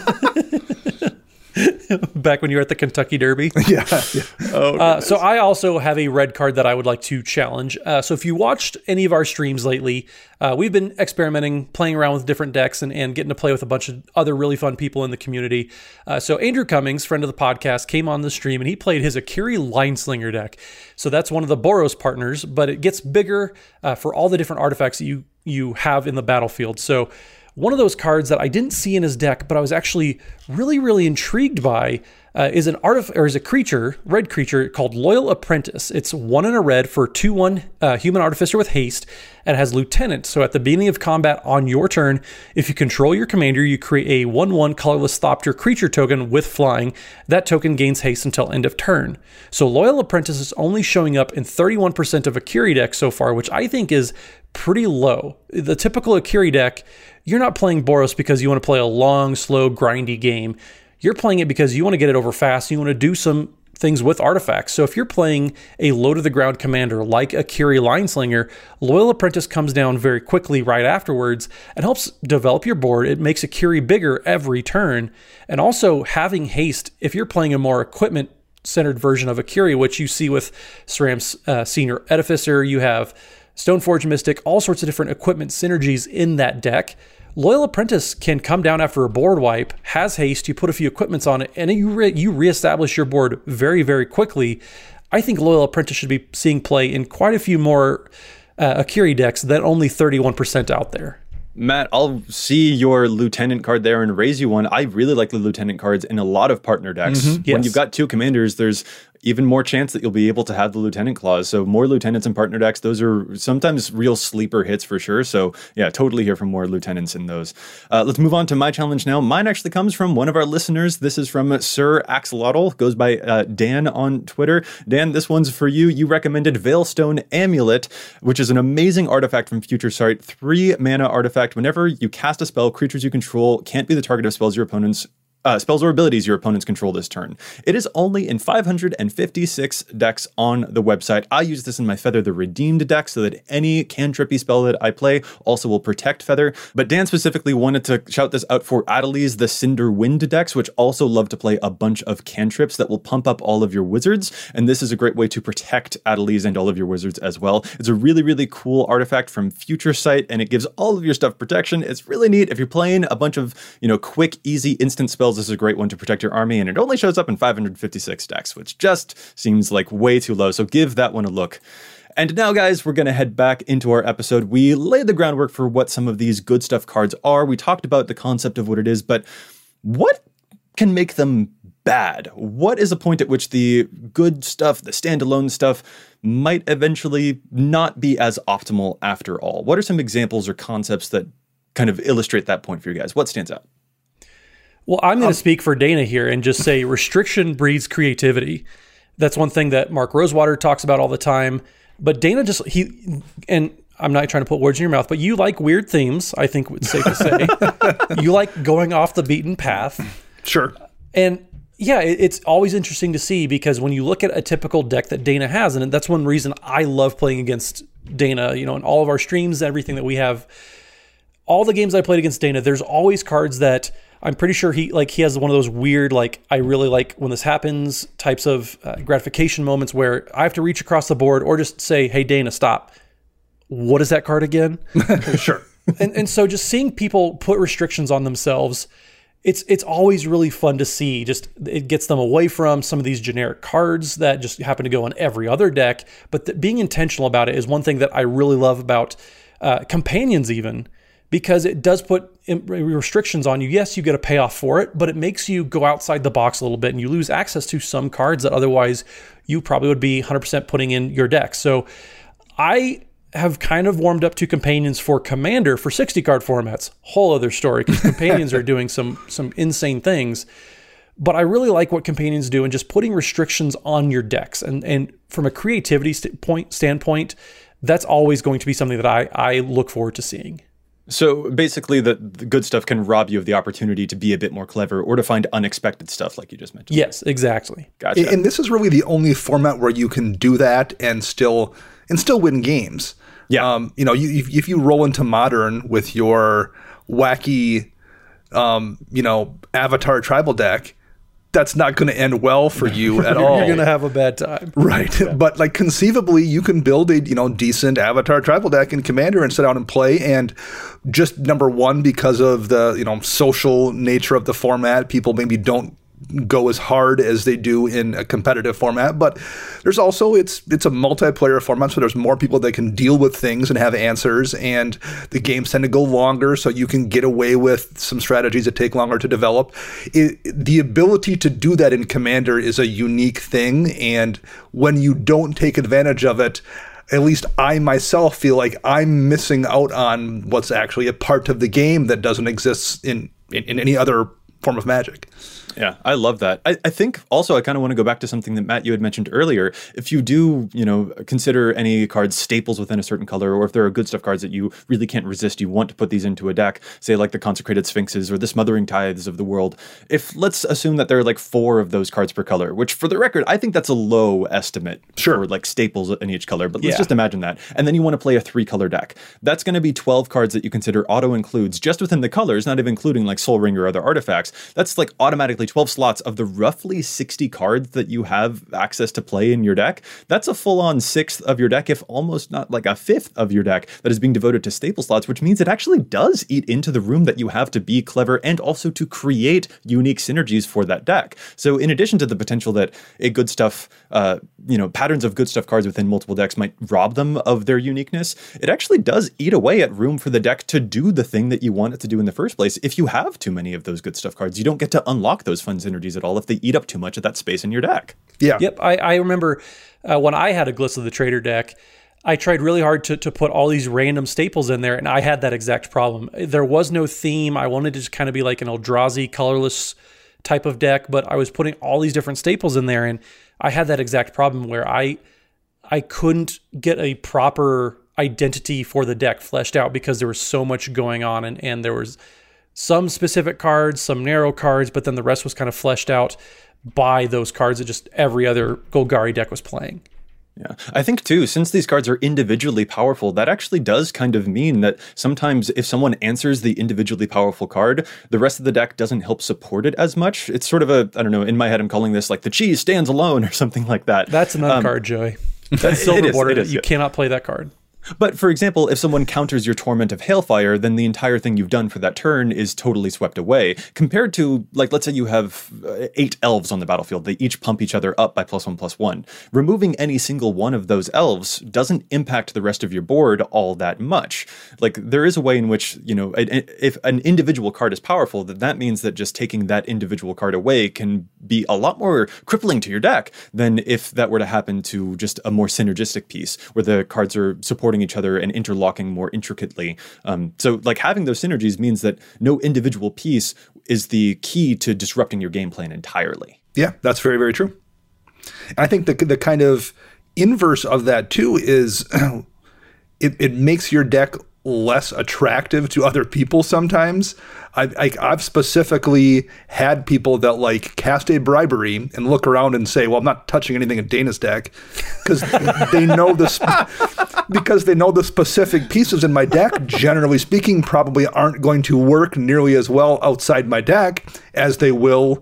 Back when you were at the Kentucky Derby. Yeah. yeah. Oh, uh, so I also have a red card that I would like to challenge. Uh, so if you watched any of our streams lately, uh, we've been experimenting, playing around with different decks and, and getting to play with a bunch of other really fun people in the community. Uh, so Andrew Cummings, friend of the podcast, came on the stream and he played his Akiri Lineslinger deck. So that's one of the Boros partners, but it gets bigger uh, for all the different artifacts that you, you have in the battlefield. So one of those cards that I didn't see in his deck, but I was actually really, really intrigued by, uh, is an artif- or is a creature, red creature called Loyal Apprentice. It's one and a red for two one uh, human artificer with haste, and it has Lieutenant. So at the beginning of combat on your turn, if you control your commander, you create a one one colorless Thopter creature token with flying. That token gains haste until end of turn. So Loyal Apprentice is only showing up in thirty-one percent of Akiri decks so far, which I think is pretty low. The typical Akiri deck, you're not playing Boros because you want to play a long, slow, grindy game. You're playing it because you want to get it over fast. You want to do some things with artifacts. So if you're playing a low-to-the-ground commander like Akiri Lineslinger, Loyal Apprentice comes down very quickly right afterwards and helps develop your board. It makes Akiri bigger every turn. And also having haste, if you're playing a more equipment-centered version of Akiri, which you see with SRAM's uh, Senior Edificer, you have Stoneforge Mystic, all sorts of different equipment synergies in that deck. Loyal Apprentice can come down after a board wipe, has haste, you put a few equipments on it, and you re- you reestablish your board very, very quickly. I think Loyal Apprentice should be seeing play in quite a few more uh, Akiri decks than only thirty-one percent out there. Matt, I'll see your lieutenant card there and raise you one. I really like the lieutenant cards in a lot of partner decks. Mm-hmm, yes. When you've got two commanders, there's even more chance that you'll be able to have the lieutenant clause. So more lieutenants in partner decks, those are sometimes real sleeper hits for sure. So yeah, totally here for more lieutenants in those. Uh, let's move on to my challenge now. Mine actually comes from one of our listeners. This is from Sir Axolotl, goes by uh, Dan on Twitter. Dan, this one's for you. You recommended Veilstone Amulet, which is an amazing artifact from Future Sight. Three mana artifact. Whenever you cast a spell, creatures you control can't be the target of spells your opponents Uh, spells or abilities your opponents control this turn. It is only in five hundred fifty-six decks on the website. I use this in my Feather the Redeemed deck so that any cantrippy spell that I play also will protect Feather. But Dan specifically wanted to shout this out for Adeliz the Cinder Wind decks, which also love to play a bunch of cantrips that will pump up all of your wizards. And this is a great way to protect Adeliz and all of your wizards as well. It's a really, really cool artifact from Future Sight, and it gives all of your stuff protection. It's really neat. If you're playing a bunch of, you know, quick, easy, instant spells, this is a great one to protect your army, and it only shows up in five hundred fifty-six decks, which just seems like way too low, so give that one a look. And now, guys, we're going to head back into our episode. We laid the groundwork for what some of these good stuff cards are. We talked about the concept of what it is, but what can make them bad? What is a point at which the good stuff, the standalone stuff, might eventually not be as optimal after all? What are some examples or concepts that kind of illustrate that point for you guys? What stands out? Well, I'm going to um, speak for Dana here and just say restriction breeds creativity. That's one thing that Mark Rosewater talks about all the time. But Dana just, he, and I'm not trying to put words in your mouth, but you like weird themes, I think it's safe to say. You like going off the beaten path. Sure. And yeah, it, it's always interesting to see because when you look at a typical deck that Dana has, and that's one reason I love playing against Dana, you know, in all of our streams, everything that we have, all the games I played against Dana, there's always cards that I'm pretty sure he like he has one of those weird, like, I really like when this happens types of uh, gratification moments where I have to reach across the board or just say, hey, Dana, stop. What is that card again? Sure. And and so just seeing people put restrictions on themselves, it's it's always really fun to see. Just it gets them away from some of these generic cards that just happen to go on every other deck. But th- being intentional about it is one thing that I really love about uh, companions even. Because it does put restrictions on you. Yes, you get a payoff for it, but it makes you go outside the box a little bit and you lose access to some cards that otherwise you probably would be one hundred percent putting in your deck. So I have kind of warmed up to companions for Commander for sixty card formats. Whole other story because companions are doing some some insane things. But I really like what companions do and just putting restrictions on your decks. And, and from a creativity st- point, standpoint, that's always going to be something that I, I look forward to seeing. So basically the, the good stuff can rob you of the opportunity to be a bit more clever or to find unexpected stuff like you just mentioned. Yes, exactly. Gotcha. And this is really the only format where you can do that and still and still win games. Yeah. Um, you know, you, if, if you roll into Modern with your wacky, um, you know, Avatar tribal deck, that's not going to end well for you at all. You're going to have a bad time. Right. Yeah. But like conceivably you can build a, you know, decent Avatar tribal deck in Commander and sit out and play. And just number one, because of the, you know, social nature of the format, people maybe don't go as hard as they do in a competitive format, but there's also it's it's a multiplayer format, so there's more people that can deal with things and have answers, and the games tend to go longer, so you can get away with some strategies that take longer to develop. It, the ability to do that in Commander is a unique thing, and when you don't take advantage of it, at least I myself feel like I'm missing out on what's actually a part of the game that doesn't exist in in, in any other form of Magic. Yeah, I love that. I, I think also I kind of want to go back to something that Matt, you had mentioned earlier. If you do, you know, consider any cards staples within a certain color, or if there are good stuff cards that you really can't resist, you want to put these into a deck, say like the Consecrated Sphinxes or the Smothering Tithes of the world. If let's assume that there are like four of those cards per color, which for the record, I think that's a low estimate sure. for like staples in each color, but let's yeah. just imagine that. And then you want to play a three color deck. That's going to be twelve cards that you consider auto includes just within the colors, not even including like Sol Ring or other artifacts. decks. That's like automatically twelve slots of the roughly sixty cards that you have access to play in your deck. That's a full-on sixth of your deck, if almost not like a fifth of your deck that is being devoted to staple slots, which means it actually does eat into the room that you have to be clever and also to create unique synergies for that deck. So in addition to the potential that a good stuff, uh, you know, patterns of good stuff cards within multiple decks might rob them of their uniqueness, it actually does eat away at room for the deck to do the thing that you want it to do in the first place. If you have too many of those good stuff cards, you don't get to unlock those fun synergies at all if they eat up too much of that space in your deck. Yeah. Yep. I, I remember uh, when I had a Gliss of the Trader deck, I tried really hard to, to put all these random staples in there, and I had that exact problem. There was no theme. I wanted to just kind of be like an Eldrazi colorless type of deck, but I was putting all these different staples in there, and I had that exact problem where I I couldn't get a proper identity for the deck fleshed out because there was so much going on, and, and there was some specific cards, some narrow cards, but then the rest was kind of fleshed out by those cards that just every other Golgari deck was playing. Yeah, I think too, since these cards are individually powerful, that actually does kind of mean that sometimes if someone answers the individually powerful card, the rest of the deck doesn't help support it as much. It's sort of a, I don't know, in my head I'm calling this like the cheese stands alone or something like that. That's an um, uncard, Joey. That's silver bordered. You yeah. cannot play that card. But for example, if someone counters your Torment of Hailfire, then the entire thing you've done for that turn is totally swept away. Compared to, like, let's say you have eight elves on the battlefield. They each pump each other up by plus one, plus one. Removing any single one of those elves doesn't impact the rest of your board all that much. Like, there is a way in which, you know, if an individual card is powerful, then that means that just taking that individual card away can be a lot more crippling to your deck than if that were to happen to just a more synergistic piece where the cards are supporting each other and interlocking more intricately. Um, so like having those synergies means that no individual piece is the key to disrupting your game plan entirely. Yeah, that's very, very true. And I think the the kind of inverse of that too is it, it makes your deck less attractive to other people sometimes. I, I, I've specifically had people that like cast a bribery and look around and say, well, I'm not touching anything in Dana's deck because they know this because they know the specific pieces in my deck, generally speaking, probably aren't going to work nearly as well outside my deck as they will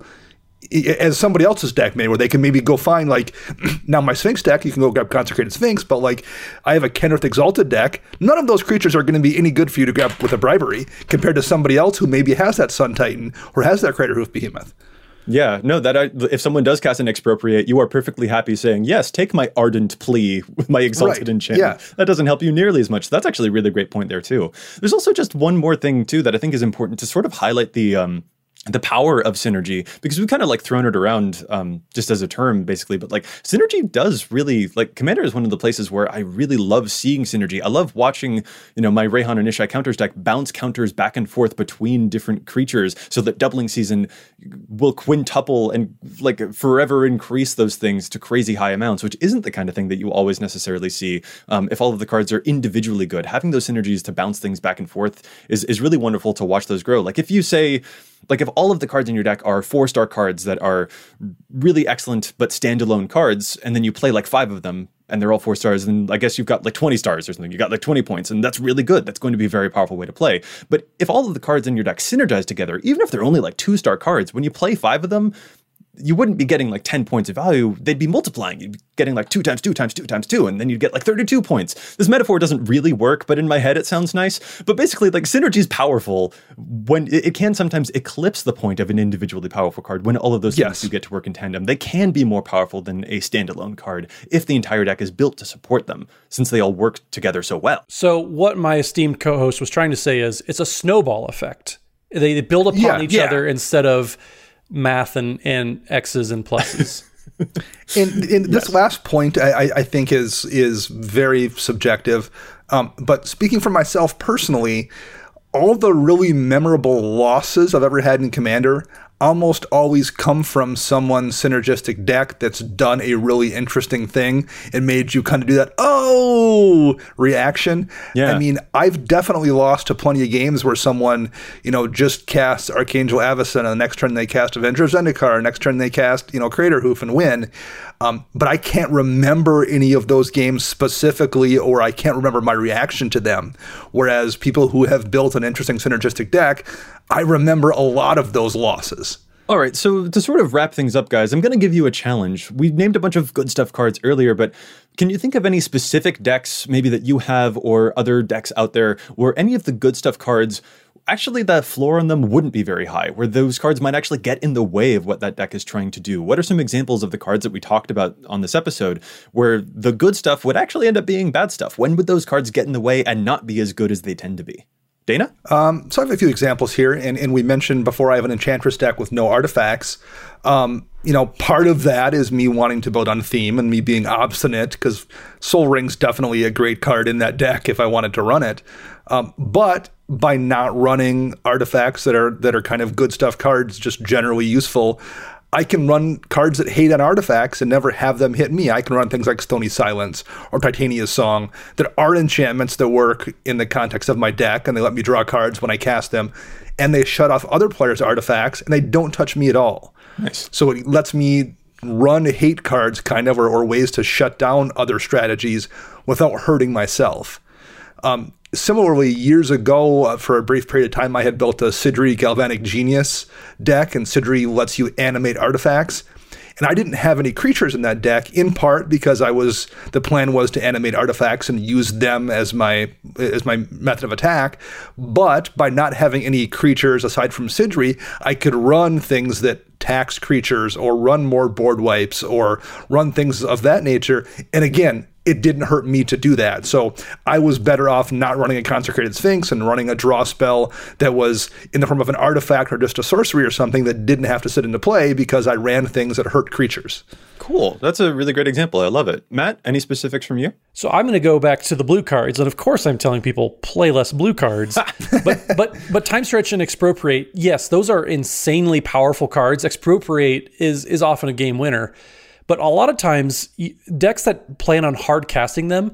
as somebody else's deck may, where they can maybe go find, like, now my Sphinx deck, you can go grab Consecrated Sphinx, but like I have a Kenrith Exalted deck. None of those creatures are going to be any good for you to grab with a bribery compared to somebody else who maybe has that Sun Titan or has that Craterhoof Behemoth. Yeah, no, that I, if someone does cast an Expropriate, you are perfectly happy saying, yes, take my Ardent Plea with my Exalted right. Enchantment. Yeah. That doesn't help you nearly as much. That's actually a really great point there, too. There's also just one more thing, too, that I think is important to sort of highlight the... Um, the power of synergy, because we've kind of like thrown it around um, just as a term basically, but like synergy does really, like Commander is one of the places where I really love seeing synergy. I love watching, you know, my Rayhan and Ishai counters deck bounce counters back and forth between different creatures so that Doubling Season will quintuple and like forever increase those things to crazy high amounts, which isn't the kind of thing that you always necessarily see. Um, if all of the cards are individually good, having those synergies to bounce things back and forth is, is really wonderful to watch those grow. Like if you say, Like if all of the cards in your deck are four star cards that are really excellent but standalone cards, and then you play like five of them and they're all four stars, then I guess you've got like twenty stars or something. You got like twenty points, and that's really good. That's going to be a very powerful way to play. But if all of the cards in your deck synergize together, even if they're only like two star cards, when you play five of them, you wouldn't be getting like ten points of value. They'd be multiplying. You'd be getting like two times two times two times two, and then you'd get like thirty-two points. This metaphor doesn't really work, but in my head it sounds nice. But basically, like synergy is powerful when it, it can sometimes eclipse the point of an individually powerful card when all of those yes. things do get to work in tandem. They can be more powerful than a standalone card if the entire deck is built to support them, since they all work together so well. So what my esteemed co-host was trying to say is it's a snowball effect. They, they build upon yeah, each yeah. other instead of math and, and X's and pluses. and, and this yes. last point, I, I think, is is very subjective. Um, but speaking for myself personally, all the really memorable losses I've ever had in Commander almost always come from someone's synergistic deck that's done a really interesting thing and made you kind of do that, oh, reaction. Yeah. I mean, I've definitely lost to plenty of games where someone, you know, just casts Archangel Avacyn, and the next turn they cast Avenger of Zendikar, next turn they cast, you know, Craterhoof and win. Um, but I can't remember any of those games specifically, or I can't remember my reaction to them. Whereas people who have built an interesting synergistic deck, I remember a lot of those losses. All right, so to sort of wrap things up, guys, I'm going to give you a challenge. We named a bunch of good stuff cards earlier, but can you think of any specific decks maybe that you have or other decks out there where any of the good stuff cards, actually the floor on them wouldn't be very high, where those cards might actually get in the way of what that deck is trying to do? What are some examples of the cards that we talked about on this episode where the good stuff would actually end up being bad stuff? When would those cards get in the way and not be as good as they tend to be? Dana? Um, so I have a few examples here, and, and we mentioned before I have an Enchantress deck with no artifacts. Um, you know, part of that is me wanting to build on theme and me being obstinate, because Sol Ring's definitely a great card in that deck if I wanted to run it. Um, but by not running artifacts that are that are kind of good stuff cards, just generally useful, I can run cards that hate on artifacts and never have them hit me. I can run things like Stony Silence or Titania's Song that are enchantments that work in the context of my deck, and they let me draw cards when I cast them, and they shut off other players' artifacts, and they don't touch me at all. Nice. So it lets me run hate cards, kind of, or, or ways to shut down other strategies without hurting myself. Um, Similarly, years ago, uh, for a brief period of time, I had built a Sidri Galvanic Genius deck, and Sidri lets you animate artifacts. And I didn't have any creatures in that deck, in part because I was the plan was to animate artifacts and use them as my as my method of attack. But by not having any creatures aside from Sidri, I could run things that tax creatures or run more board wipes or run things of that nature. And again, it didn't hurt me to do that. So I was better off not running a Consecrated Sphinx and running a draw spell that was in the form of an artifact or just a sorcery or something that didn't have to sit into play because I ran things that hurt creatures. Cool. That's a really great example. I love it. Matt, any specifics from you? So I'm going to go back to the blue cards, and of course I'm telling people play less blue cards. but but but Time Stretch and Expropriate, yes, those are insanely powerful cards. Expropriate is is often a game winner. But a lot of times, decks that plan on hard casting them,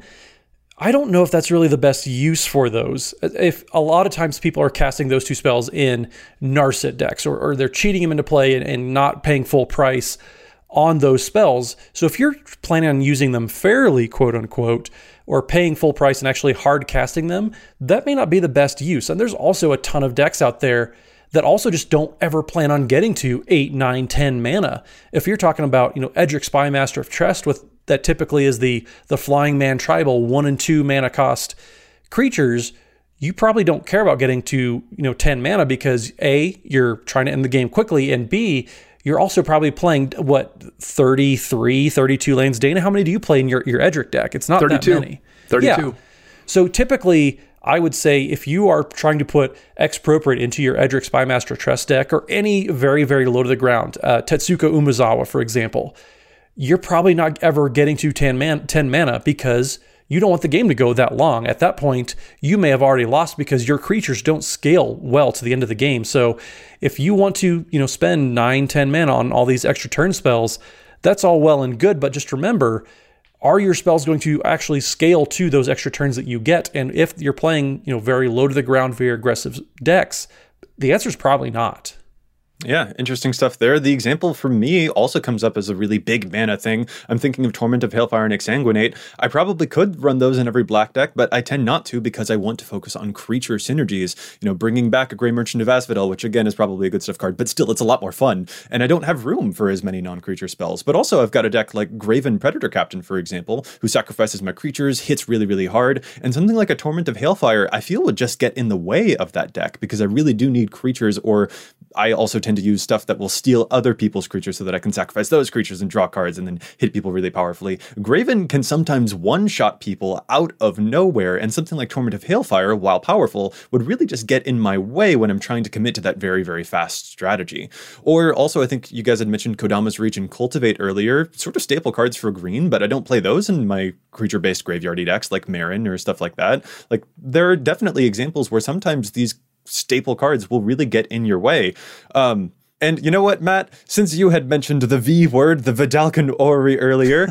I don't know if that's really the best use for those. If a lot of times people are casting those two spells in Narset decks, or, or they're cheating them into play and, and not paying full price on those spells. So if you're planning on using them fairly, quote unquote, or paying full price and actually hard casting them, that may not be the best use. And there's also a ton of decks out there that also just don't ever plan on getting to eight, nine, ten mana. If you're talking about, you know, Edric Spymaster of Trest, with that typically is the the Flying Man Tribal one and two mana cost creatures, you probably don't care about getting to, you know, ten mana because A, you're trying to end the game quickly, and B, you're also probably playing what thirty-three, thirty-two lanes. Dana, how many do you play in your, your Edric deck? It's not thirty-two. that many. thirty-two. Yeah. So typically, I would say if you are trying to put Expropriate into your Edric Spymaster Trest deck or any very, very low to the ground, uh, Tetsuka Umezawa, for example, you're probably not ever getting to ten, man- ten mana because you don't want the game to go that long. At that point, you may have already lost because your creatures don't scale well to the end of the game. So if you want to, you know, spend nine, ten mana on all these extra turn spells, that's all well and good, but just remember, are your spells going to actually scale to those extra turns that you get? And if you're playing, you know, very low to the ground, very aggressive decks, the answer is probably not. Yeah, interesting stuff there. The example for me also comes up as a really big mana thing. I'm thinking of Torment of Hailfire and Exsanguinate. I probably could run those in every black deck, but I tend not to because I want to focus on creature synergies. You know, bringing back a Grey Merchant of Asphodel, which again is probably a good stuff card, but still it's a lot more fun. And I don't have room for as many non-creature spells. But also I've got a deck like Graven Predator Captain, for example, who sacrifices my creatures, hits really, really hard. And something like a Torment of Hailfire, I feel would just get in the way of that deck because I really do need creatures, or I also tend to use stuff that will steal other people's creatures so that I can sacrifice those creatures and draw cards and then hit people really powerfully. Graven can sometimes one-shot people out of nowhere, and something like Torment of Hailfire, while powerful, would really just get in my way when I'm trying to commit to that very, very fast strategy. Or also, I think you guys had mentioned Kodama's Reach and Cultivate earlier, sort of staple cards for green, but I don't play those in my creature-based graveyardy decks like Marin or stuff like that. Like, there are definitely examples where sometimes these staple cards will really get in your way. Um, and you know what, Matt? Since you had mentioned the V word, the Vedalken Orrery earlier,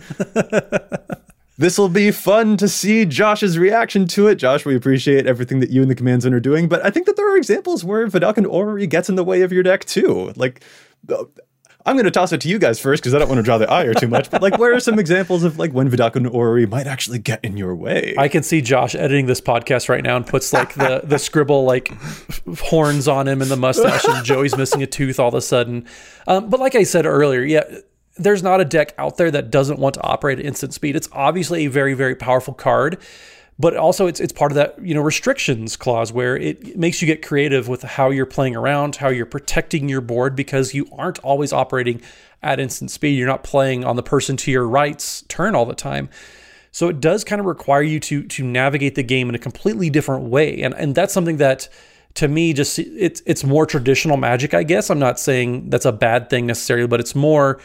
this will be fun to see Josh's reaction to it. Josh, we appreciate everything that you and the Command Zone are doing, but I think that there are examples where Vedalken Orrery gets in the way of your deck too. Like, I'm going to toss it to you guys first because I don't want to draw the ire too much. But like, where are some examples of like when Vidakun Ori might actually get in your way? I can see Josh editing this podcast right now and puts like the the scribble like horns on him and the mustache, and Joey's missing a tooth all of a sudden. Um, but like I said earlier, yeah, there's not a deck out there that doesn't want to operate at instant speed. It's obviously a very, very powerful card. But also it's it's part of that, you know, restrictions clause where it makes you get creative with how you're playing around, how you're protecting your board, because you aren't always operating at instant speed. You're not playing on the person to your right's turn all the time. So it does kind of require you to to navigate the game in a completely different way. And and that's something that, to me, just it's it's more traditional Magic, I guess. I'm not saying that's a bad thing necessarily, but it's more,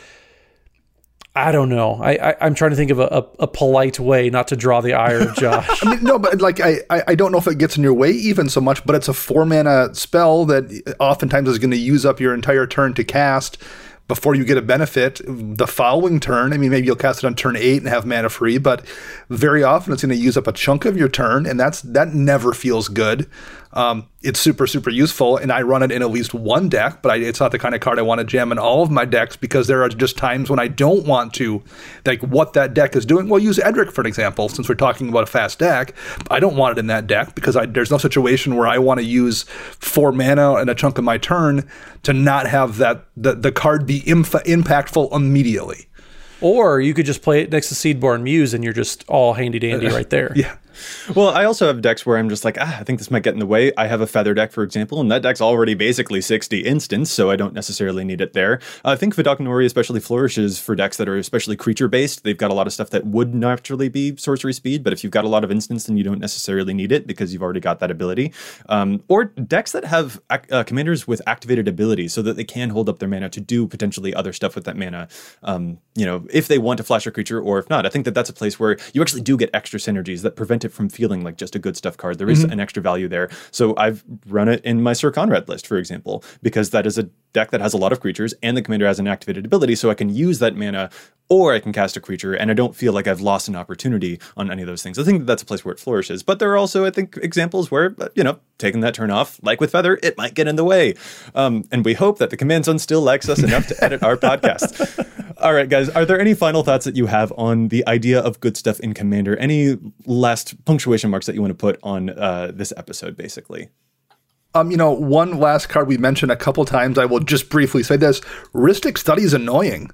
I don't know. I, I, I'm trying to think of a, a, a polite way not to draw the ire of Josh. I mean, no, but like I, I don't know if it gets in your way even so much, but it's a four mana spell that oftentimes is going to use up your entire turn to cast before you get a benefit the following turn. I mean, maybe you'll cast it on turn eight and have mana free, but very often it's going to use up a chunk of your turn, and that's that never feels good. Um, it's super, super useful, and I run it in at least one deck, but I, it's not the kind of card I want to jam in all of my decks because there are just times when I don't want to, like what that deck is doing. Well, use Edric for an example, since we're talking about a fast deck. I don't want it in that deck because I, there's no situation where I want to use four mana and a chunk of my turn to not have that the, the card be imf- impactful immediately. Or you could just play it next to Seedborn Muse and you're just all handy-dandy right there. Yeah. Well, I also have decks where I'm just like, ah, I think this might get in the way. I have a Feather deck, for example, and that deck's already basically sixty instants, so I don't necessarily need it there. I think Vidakun Ori especially flourishes for decks that are especially creature-based. They've got a lot of stuff that would naturally be sorcery speed, but if you've got a lot of instants, then you don't necessarily need it because you've already got that ability. Um, or decks that have uh, commanders with activated abilities so that they can hold up their mana to do potentially other stuff with that mana, um, you know, if they want to flash a creature or if not. I think that that's a place where you actually do get extra synergies that prevent it from feeling like just a good stuff card. There is mm-hmm. an extra value there. So I've run it in my Sir Conrad list, for example, because that is a deck that has a lot of creatures and the commander has an activated ability, so I can use that mana or I can cast a creature and I don't feel like I've lost an opportunity on any of those things. I think that that's a place where it flourishes. But there are also, I think, examples where, you know, taking that turn off, like with Feather, it might get in the way. Um, and we hope that the Command Zone still likes us enough to edit our podcast. All right, guys, are there any final thoughts that you have on the idea of good stuff in Commander? Any last punctuation marks that you want to put on uh, this episode, basically? Um, you know, one last card we mentioned a couple times, I will just briefly say this. Rhystic Study is annoying.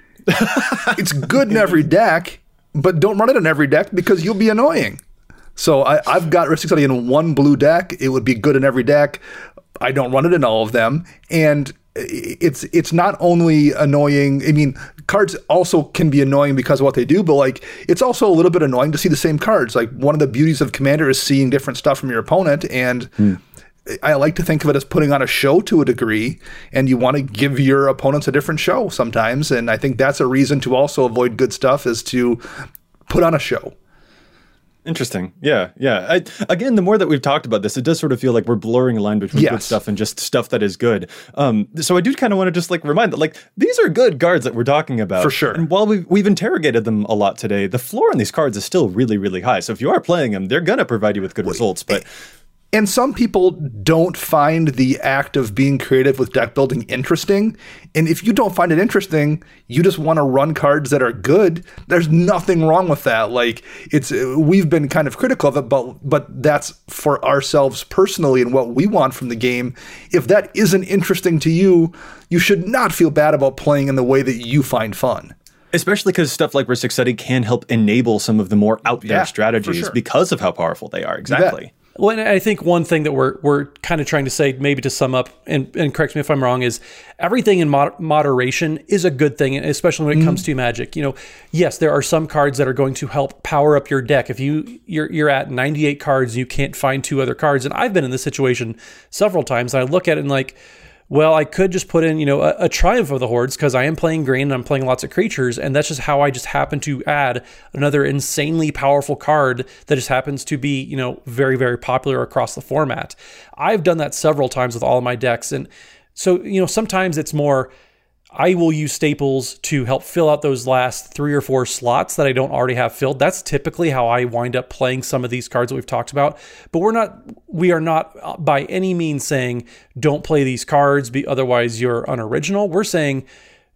It's good in every deck, but don't run it in every deck because you'll be annoying. So I, I've got Rhystic Study in one blue deck. It would be good in every deck. I don't run it in all of them. And it's it's not only annoying, I mean, cards also can be annoying because of what they do, but like it's also a little bit annoying to see the same cards. Like one of the beauties of Commander is seeing different stuff from your opponent, and hmm. I like to think of it as putting on a show to a degree, and you want to give your opponents a different show sometimes. And I think that's a reason to also avoid good stuff, is to put on a show. Interesting. Yeah. Yeah. I, again, the more that we've talked about this, it does sort of feel like we're blurring a line between yes. good stuff and just stuff that is good. Um, so I do kind of want to just like remind that like these are good cards that we're talking about. For sure. And while we've, we've interrogated them a lot today, the floor on these cards is still really, really high. So if you are playing them, they're going to provide you with good results. But And some people don't find the act of being creative with deck building interesting. And if you don't find it interesting, you just want to run cards that are good. There's nothing wrong with that. Like it's, we've been kind of critical of it, but, but that's for ourselves personally and what we want from the game. If that isn't interesting to you, you should not feel bad about playing in the way that you find fun. Especially because stuff like Rhystic Study can help enable some of the more out there yeah, strategies sure. because of how powerful they are. Exactly. Well, and I think one thing that we're we're kind of trying to say, maybe to sum up, and, and correct me if I'm wrong, is everything in mod- moderation is a good thing, especially when it mm-hmm. comes to Magic. You know, yes, there are some cards that are going to help power up your deck. If you you're you're at ninety-eight cards, and you can't find two other cards, and I've been in this situation several times. And I look at it and like, well, I could just put in, you know, a, a Triumph of the Hordes because I am playing green and I'm playing lots of creatures, and that's just how I just happen to add another insanely powerful card that just happens to be, you know, very, very popular across the format. I've done that several times with all of my decks, and so, you know, sometimes it's more, I will use staples to help fill out those last three or four slots that I don't already have filled. That's typically how I wind up playing some of these cards that we've talked about. But we're not, we are not by any means saying don't play these cards, be otherwise you're unoriginal. We're saying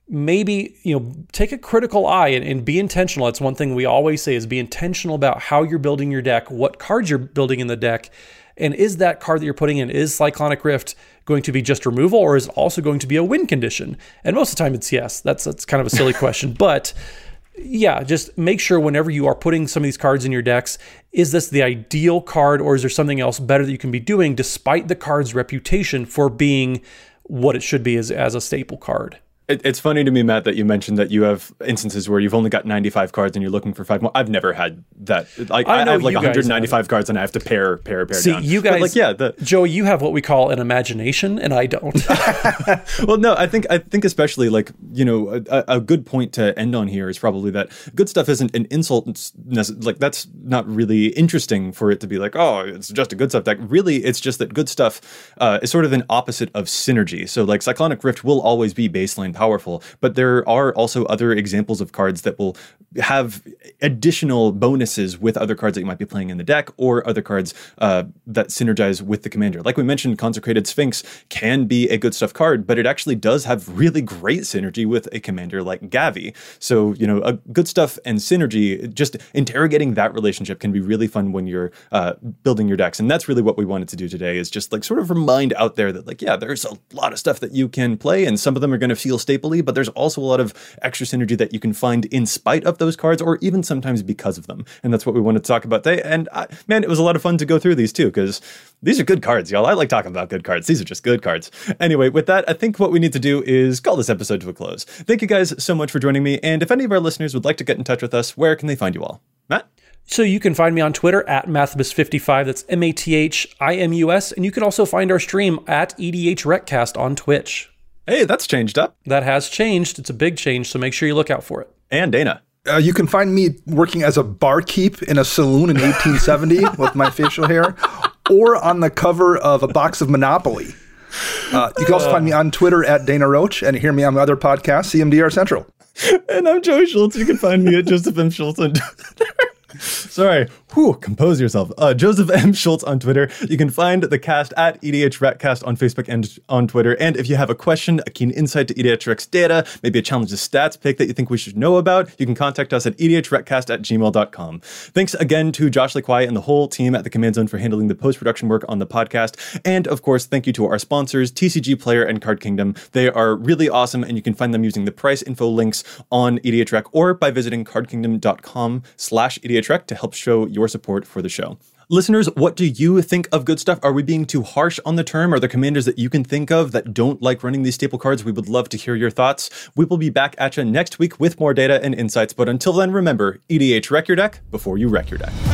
maybe, you know, take a critical eye and, and be intentional. That's one thing we always say is be intentional about how you're building your deck, what cards you're building in the deck. And is that card that you're putting in, is Cyclonic Rift going to be just removal, or is it also going to be a win condition? And most of the time it's yes. That's that's kind of a silly question. But yeah, just make sure whenever you are putting some of these cards in your decks, is this the ideal card, or is there something else better that you can be doing despite the card's reputation for being what it should be as, as a staple card? It, it's funny to me, Matt, that you mentioned that you have instances where you've only got ninety-five cards and you're looking for five more. I've never had that. Like, I, I have like one hundred ninety-five cards and I have to pair, pair, pair See, down. you guys, but like, yeah, the, Joey, you have what we call an imagination, and I don't. Well, no, I think I think especially like, you know, a, a good point to end on here is probably that good stuff isn't an insult. Like, that's not really interesting for it to be like, oh, it's just a good stuff deck. Really, it's just that good stuff uh, is sort of an opposite of synergy. So like Cyclonic Rift will always be baseline powerful, but there are also other examples of cards that will have additional bonuses with other cards that you might be playing in the deck, or other cards uh, that synergize with the commander. Like we mentioned, Consecrated Sphinx can be a good stuff card, but it actually does have really great synergy with a commander like Gavi. So, you know, a good stuff and synergy, just interrogating that relationship can be really fun when you're uh, building your decks. And that's really what we wanted to do today, is just like sort of remind out there that like, yeah, there's a lot of stuff that you can play, and some of them are going to feel stapley, but there's also a lot of extra synergy that you can find in spite of those cards, or even sometimes because of them. And that's what we wanted to talk about today. And I, man, it was a lot of fun to go through these too, because these are good cards, y'all. I like talking about good cards. These are just good cards. Anyway, with that, I think what we need to do is call this episode to a close. Thank you guys so much for joining me. And if any of our listeners would like to get in touch with us, where can they find you all? Matt? So you can find me on Twitter at Mathimus fifty-five. That's M A T H I M U S. And you can also find our stream at E D H Recast on Twitch. Hey, that's changed up. That has changed. It's a big change, so make sure you look out for it. And Dana. Uh, you can find me working as a barkeep in a saloon in eighteen seventy with my facial hair, or on the cover of a box of Monopoly. Uh, you can also find me on Twitter at Dana Roach, and hear me on my other podcast, C M D R Central. And I'm Joey Schultz. You can find me at Joseph M. Schultz on Twitter. Sorry. Whew, compose yourself. Uh, Joseph M. Schultz on Twitter. You can find the cast at E D H Recast on Facebook and on Twitter. And if you have a question, a keen insight to E D H Rec's data, maybe a challenge to stats pick that you think we should know about, you can contact us at E D H Recast at gmail dot com. Thanks again to Josh Lequai and the whole team at the Command Zone for handling the post-production work on the podcast. And of course, thank you to our sponsors, T C G Player and Card Kingdom. They are really awesome, and you can find them using the price info links on E D H Rec or by visiting cardkingdom.com slash EDHRec to help show your support for the show. Listeners, what do you think of good stuff? Are we being too harsh on the term? Are there commanders that you can think of that don't like running these staple cards? We would love to hear your thoughts. We will be back at you next week with more data and insights. But until then, remember, E D H Wreck your deck before you wreck your deck.